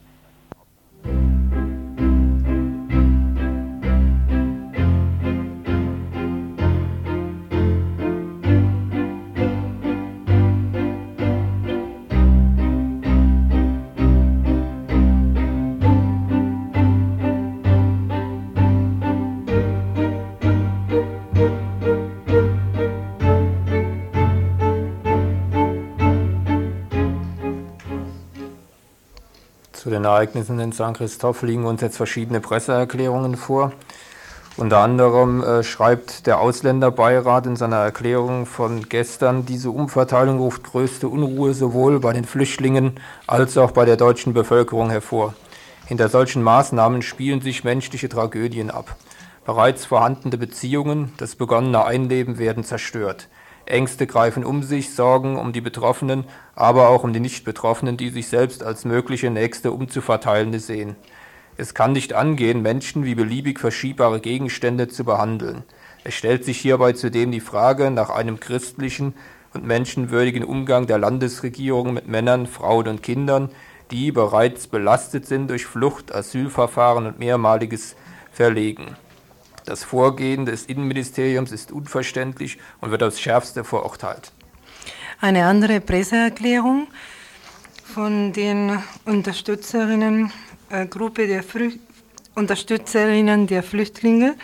Zu den Ereignissen in Sankt Christoph liegen uns jetzt verschiedene Presseerklärungen vor. Unter anderem äh, schreibt der Ausländerbeirat in seiner Erklärung von gestern, diese Umverteilung ruft größte Unruhe sowohl bei den Flüchtlingen als auch bei der deutschen Bevölkerung hervor. Hinter solchen Maßnahmen spielen sich menschliche Tragödien ab. Bereits vorhandene Beziehungen, das begonnene Einleben werden zerstört. Ängste greifen um sich, Sorgen um die Betroffenen, aber auch um die Nicht-Betroffenen, die sich selbst als mögliche Nächste umzuverteilende sehen. Es kann nicht angehen, Menschen wie beliebig verschiebbare Gegenstände zu behandeln. Es stellt sich hierbei zudem die Frage nach einem christlichen und menschenwürdigen Umgang der Landesregierung mit Männern, Frauen und Kindern, die bereits belastet sind durch Flucht, Asylverfahren und mehrmaliges Verlegen. Das Vorgehen des Innenministeriums ist unverständlich und wird aufs Schärfste verurteilt. Eine andere Presseerklärung von den Unterstützerinnen, äh, Gruppe der Frü- Unterstützerinnen der Flüchtlinge.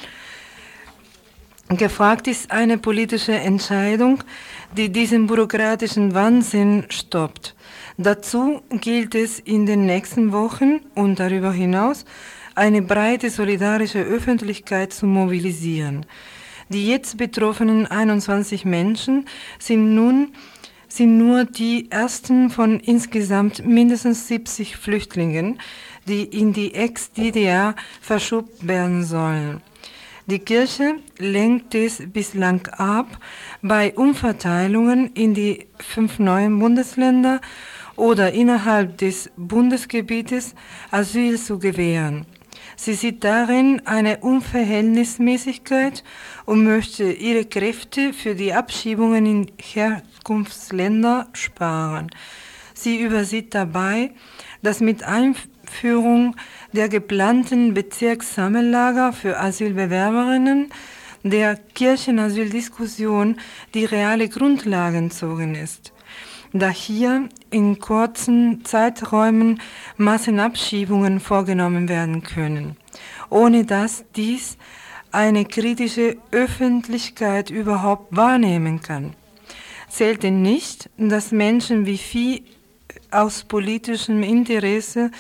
Gefragt ist eine politische Entscheidung, die diesen bürokratischen Wahnsinn stoppt. Dazu gilt es in den nächsten Wochen und darüber hinaus eine breite solidarische Öffentlichkeit zu mobilisieren. Die jetzt betroffenen einundzwanzig Menschen sind nun sind nur die ersten von insgesamt mindestens siebzig Flüchtlingen, die in die Ex-D D R verschoben werden sollen. Die Kirche lenkt es bislang ab, bei Umverteilungen in die fünf neuen Bundesländer oder innerhalb des Bundesgebietes Asyl zu gewähren. Sie sieht darin eine Unverhältnismäßigkeit und möchte ihre Kräfte für die Abschiebungen in Herkunftsländer sparen. Sie übersieht dabei, dass mit Einführung der geplanten Bezirkssammellager für Asylbewerberinnen der Kirchenasyldiskussion die reale Grundlage entzogen ist. Da hier in kurzen Zeiträumen Massenabschiebungen vorgenommen werden können, ohne dass dies eine kritische Öffentlichkeit überhaupt wahrnehmen kann. Zählt denn nicht, dass Menschen wie Vieh aus politischem Interesse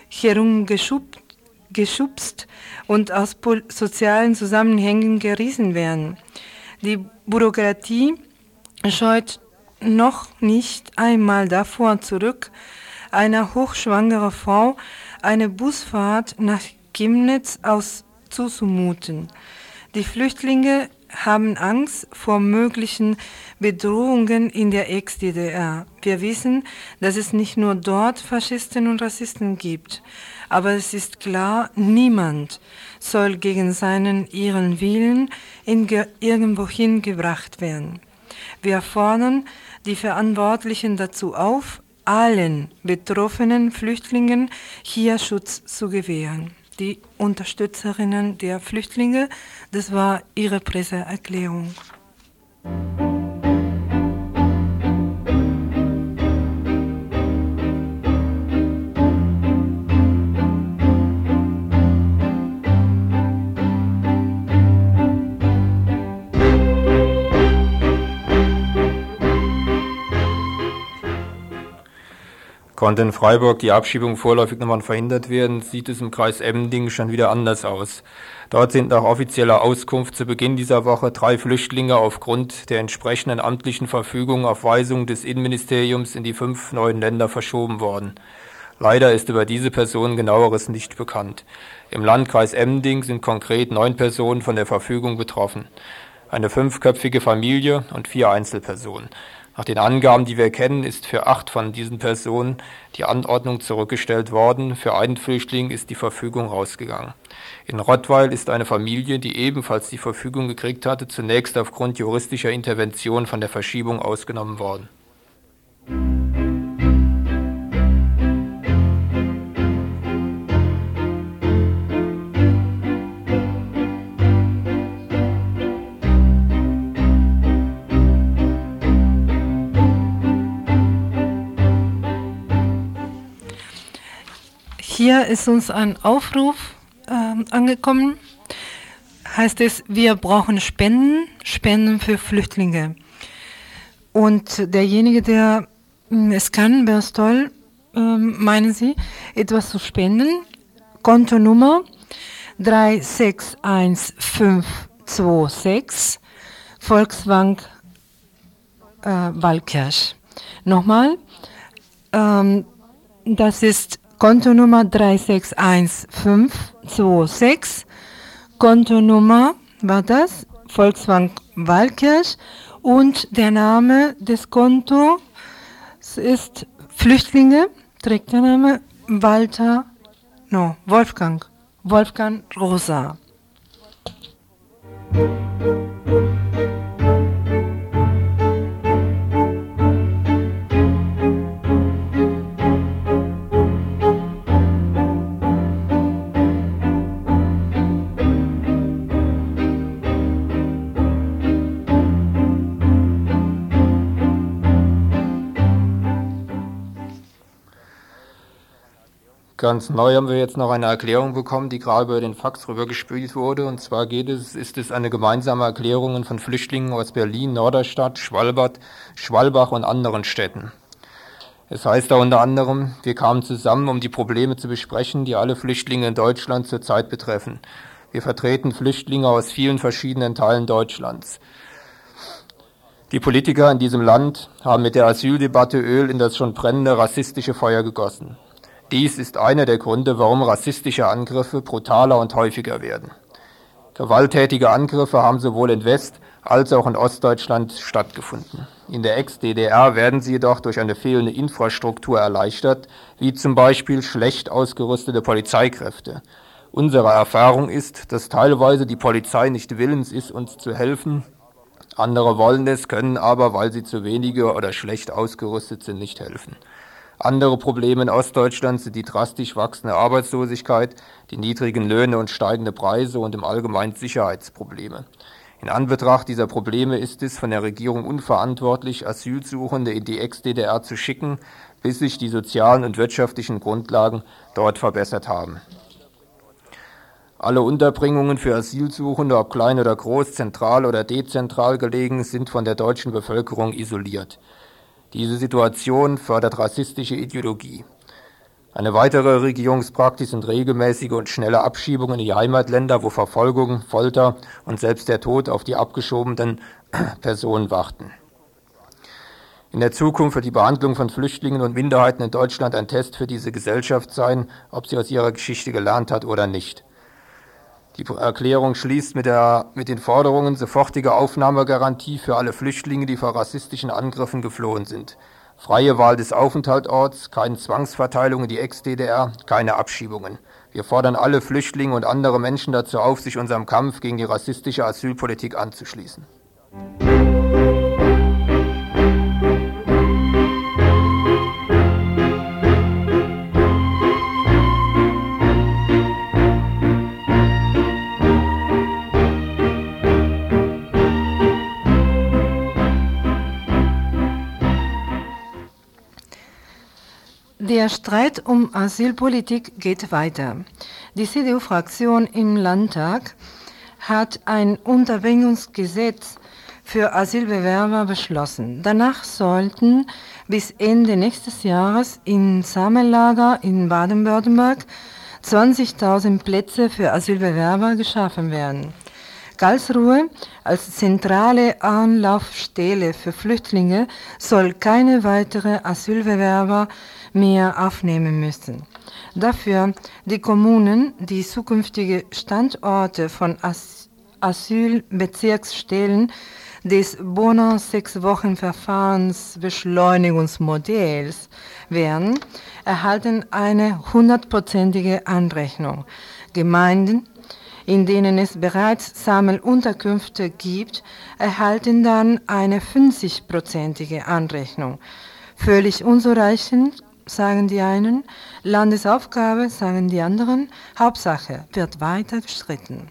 herumgeschubst und aus sozialen Zusammenhängen gerissen werden. Die Bürokratie scheut noch nicht einmal davor zurück, einer hochschwangeren Frau eine Busfahrt nach Chemnitz aus zuzumuten. Die Flüchtlinge haben Angst vor möglichen Bedrohungen in der Ex-D D R. Wir wissen, dass es nicht nur dort Faschisten und Rassisten gibt, aber es ist klar, niemand soll gegen seinen ihren Willen in irgendwohin gebracht werden. Wir fordern die Verantwortlichen dazu auf, allen betroffenen Flüchtlingen hier Schutz zu gewähren. Die Unterstützerinnen der Flüchtlinge, das war ihre Presseerklärung. Konnte in Freiburg die Abschiebung vorläufig nochmal verhindert werden, sieht es im Kreis Emmendingen schon wieder anders aus. Dort sind nach offizieller Auskunft zu Beginn dieser Woche drei Flüchtlinge aufgrund der entsprechenden amtlichen Verfügung auf Weisung des Innenministeriums in die fünf neuen Länder verschoben worden. Leider ist über diese Personen genaueres nicht bekannt. Im Landkreis Emmendingen sind konkret neun Personen von der Verfügung betroffen. Eine fünfköpfige Familie und vier Einzelpersonen. Nach den Angaben, die wir kennen, ist für acht von diesen Personen die Anordnung zurückgestellt worden. Für einen Flüchtling ist die Verfügung rausgegangen. In Rottweil ist eine Familie, die ebenfalls die Verfügung gekriegt hatte, zunächst aufgrund juristischer Intervention von der Verschiebung ausgenommen worden. Hier ist uns ein Aufruf äh, angekommen, heißt es, wir brauchen Spenden, Spenden für Flüchtlinge. Und derjenige, der mh, es kann, wäre es toll, äh, meinen Sie, etwas zu spenden. Kontonummer drei sechs eins fünf zwei sechs, Volksbank äh, Waldkirch. Nochmal, ähm, das ist Kontonummer drei sechs eins fünf zwei sechs, Kontonummer war das, Volksbank Waldkirch, und der Name des Kontos ist Flüchtlinge, trägt der Name Walter, no, Wolfgang, Wolfgang Rosa. Ganz neu haben wir jetzt noch eine Erklärung bekommen, die gerade über den Fax rübergespielt wurde. Und zwar geht es, ist es eine gemeinsame Erklärung von Flüchtlingen aus Berlin, Norderstadt, Schwalbach, Schwalbach und anderen Städten. Es heißt da unter anderem, wir kamen zusammen, um die Probleme zu besprechen, die alle Flüchtlinge in Deutschland zurzeit betreffen. Wir vertreten Flüchtlinge aus vielen verschiedenen Teilen Deutschlands. Die Politiker in diesem Land haben mit der Asyldebatte Öl in das schon brennende rassistische Feuer gegossen. Dies ist einer der Gründe, warum rassistische Angriffe brutaler und häufiger werden. Gewalttätige Angriffe haben sowohl in West- als auch in Ostdeutschland stattgefunden. In der Ex-D D R werden sie jedoch durch eine fehlende Infrastruktur erleichtert, wie zum Beispiel schlecht ausgerüstete Polizeikräfte. Unsere Erfahrung ist, dass teilweise die Polizei nicht willens ist, uns zu helfen. Andere wollen es, können aber, weil sie zu wenige oder schlecht ausgerüstet sind, nicht helfen. Andere Probleme in Ostdeutschland sind die drastisch wachsende Arbeitslosigkeit, die niedrigen Löhne und steigende Preise und im Allgemeinen Sicherheitsprobleme. In Anbetracht dieser Probleme ist es von der Regierung unverantwortlich, Asylsuchende in die Ex-D D R zu schicken, bis sich die sozialen und wirtschaftlichen Grundlagen dort verbessert haben. Alle Unterbringungen für Asylsuchende, ob klein oder groß, zentral oder dezentral gelegen, sind von der deutschen Bevölkerung isoliert. Diese Situation fördert rassistische Ideologie. Eine weitere Regierungspraxis sind regelmäßige und schnelle Abschiebungen in die Heimatländer, wo Verfolgung, Folter und selbst der Tod auf die abgeschobenen Personen warten. In der Zukunft wird die Behandlung von Flüchtlingen und Minderheiten in Deutschland ein Test für diese Gesellschaft sein, ob sie aus ihrer Geschichte gelernt hat oder nicht. Die Erklärung schließt mit, der, mit den Forderungen sofortige Aufnahmegarantie für alle Flüchtlinge, die vor rassistischen Angriffen geflohen sind. Freie Wahl des Aufenthaltsorts, keine Zwangsverteilung in die Ex-D D R, keine Abschiebungen. Wir fordern alle Flüchtlinge und andere Menschen dazu auf, sich unserem Kampf gegen die rassistische Asylpolitik anzuschließen. Der Streit um Asylpolitik geht weiter. Die C D U-Fraktion im Landtag hat ein Unterbringungsgesetz für Asylbewerber beschlossen. Danach sollten bis Ende nächstes Jahres in Sammellager in Baden-Württemberg zwanzigtausend Plätze für Asylbewerber geschaffen werden. Karlsruhe als zentrale Anlaufstelle für Flüchtlinge soll keine weiteren Asylbewerber mehr aufnehmen müssen. Dafür die Kommunen, die zukünftige Standorte von As- Asylbezirksstellen des Bonner Sechs-Wochen-Verfahrensbeschleunigungsmodells werden, erhalten eine hundertprozentige Anrechnung. Gemeinden, in denen es bereits Sammelunterkünfte gibt, erhalten dann eine fünfzigprozentige Anrechnung. Völlig unzureichend, sagen die einen, Landesaufgabe, sagen die anderen, Hauptsache wird weiter gestritten.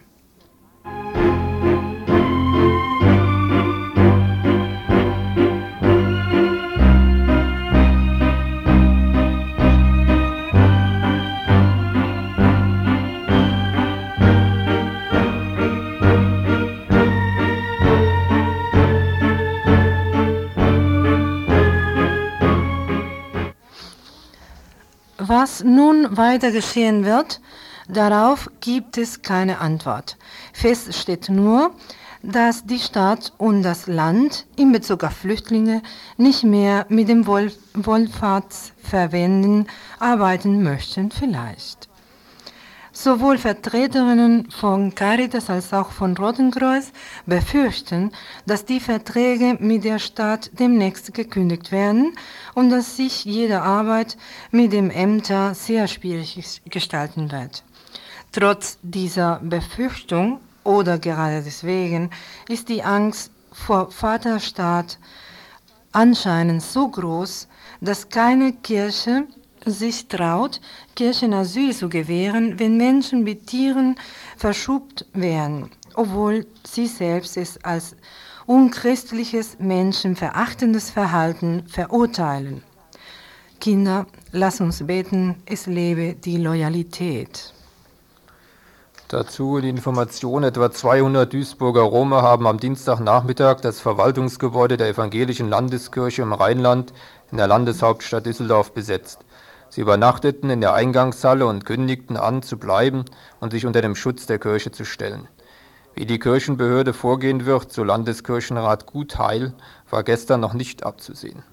Was nun weiter geschehen wird, darauf gibt es keine Antwort. Fest steht nur, dass die Stadt und das Land in Bezug auf Flüchtlinge nicht mehr mit dem Wohl- Wohlfahrtsverbänden arbeiten möchten vielleicht. Sowohl Vertreterinnen von Caritas als auch von Roten Kreuz befürchten, dass die Verträge mit der Stadt demnächst gekündigt werden und dass sich jede Arbeit mit dem Ämter sehr schwierig gestalten wird. Trotz dieser Befürchtung oder gerade deswegen ist die Angst vor Vaterstaat anscheinend so groß, dass keine Kirche sich traut, Kirchenasyl zu gewähren, wenn Menschen mit Tieren verschuppt werden, obwohl sie selbst es als unchristliches, menschenverachtendes Verhalten verurteilen. Kinder, lasst uns beten, es lebe die Loyalität. Dazu die Information, etwa zweihundert Duisburger Roma haben am Dienstagnachmittag das Verwaltungsgebäude der Evangelischen Landeskirche im Rheinland in der Landeshauptstadt Düsseldorf besetzt. Sie übernachteten in der Eingangshalle und kündigten an, zu bleiben und sich unter dem Schutz der Kirche zu stellen. Wie die Kirchenbehörde vorgehen wird, so Landeskirchenrat Gutheil, war gestern noch nicht abzusehen.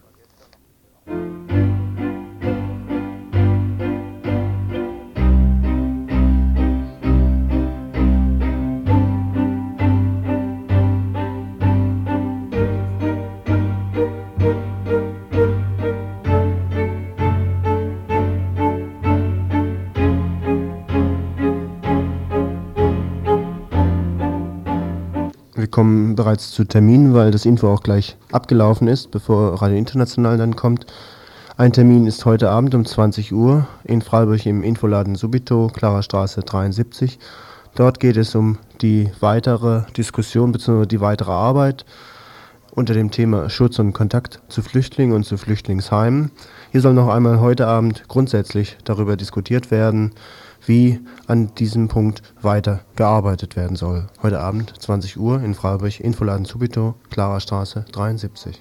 Wir kommen bereits zu Terminen, weil das Info auch gleich abgelaufen ist, bevor Radio International dann kommt. Ein Termin ist heute Abend um zwanzig Uhr in Freiburg im Infoladen Subito, Klarastraße dreiundsiebzig. Dort geht es um die weitere Diskussion bzw. die weitere Arbeit unter dem Thema Schutz und Kontakt zu Flüchtlingen und zu Flüchtlingsheimen. Hier soll noch einmal heute Abend grundsätzlich darüber diskutiert werden, wie an diesem Punkt weiter gearbeitet werden soll. Heute Abend, zwanzig Uhr in Freiburg, Infoladen Subito, Klarastraße dreiundsiebzig.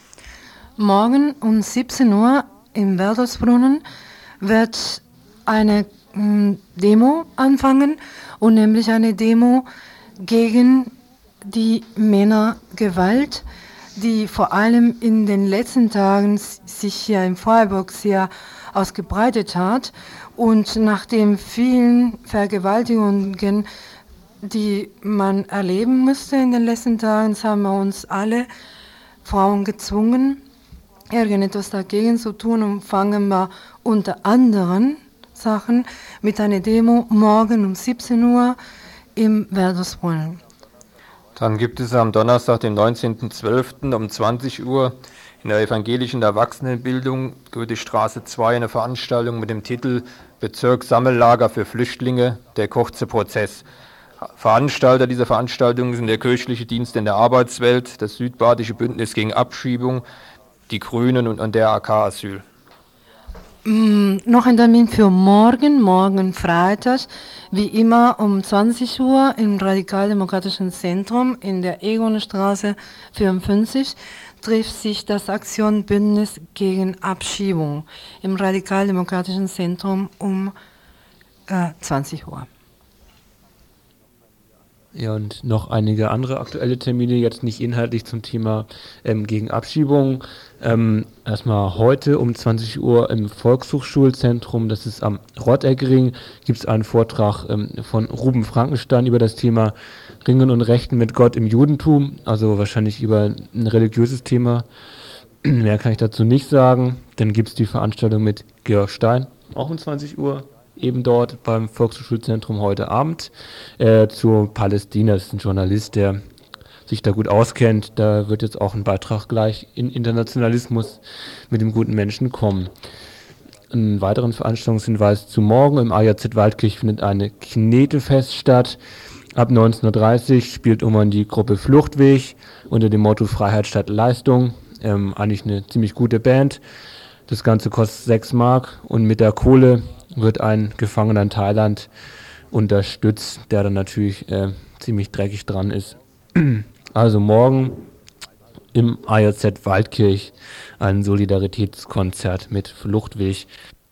Morgen um siebzehn Uhr im Werdelsbrunnen wird eine m, Demo anfangen, und nämlich eine Demo gegen die Männergewalt, die vor allem in den letzten Tagen sich hier in Freiburg sehr ausgebreitet hat. Und nach den vielen Vergewaltigungen, die man erleben musste in den letzten Tagen, haben wir uns alle Frauen gezwungen, irgendetwas dagegen zu tun, und fangen wir unter anderen Sachen mit einer Demo morgen um siebzehn Uhr im Werdelsbrunnen. Dann gibt es am Donnerstag, den neunzehnten zwölften um zwanzig Uhr in der evangelischen Erwachsenenbildung, Goethestraße zwei, eine Veranstaltung mit dem Titel Bezirkssammellager für Flüchtlinge, der kurze Prozess. Veranstalter dieser Veranstaltung sind der kirchliche Dienst in der Arbeitswelt, das Südbadische Bündnis gegen Abschiebung, die Grünen und, und der A K Asyl. Mm, noch ein Termin für morgen, morgen Freitag, wie immer um zwanzig Uhr im Radikaldemokratischen Zentrum in der Egonstraße vierundfünfzig trifft sich das Aktionsbündnis gegen Abschiebung im Radikaldemokratischen Zentrum um äh, zwanzig Uhr. Ja, und noch einige andere aktuelle Termine, jetzt nicht inhaltlich zum Thema ähm, gegen Abschiebung. Ähm, erstmal heute um zwanzig Uhr im Volkshochschulzentrum, das ist am Rotteckring, gibt es einen Vortrag ähm, von Ruben Frankenstein über das Thema Ringen und Rechten mit Gott im Judentum, also wahrscheinlich über ein religiöses Thema. Mehr kann ich dazu nicht sagen. Dann gibt es die Veranstaltung mit Georg Stein, auch um zwanzig Uhr. Eben dort beim Volkshochschulzentrum heute Abend äh, zu Palästina. Das ist ein Journalist, der sich da gut auskennt. Da wird jetzt auch ein Beitrag gleich in Internationalismus mit dem guten Menschen kommen. Einen weiteren Veranstaltungshinweis zu morgen. Im A J Z Waldkirch findet eine Knetefest statt. Ab neunzehn Uhr dreißig spielt Ummern die Gruppe Fluchtweg unter dem Motto Freiheit statt Leistung. Ähm, eigentlich eine ziemlich gute Band. Das Ganze kostet sechs Mark und mit der Kohle wird ein Gefangener in Thailand unterstützt, der dann natürlich äh, ziemlich dreckig dran ist. Also morgen im A J Z Waldkirch ein Solidaritätskonzert mit Fluchtweg.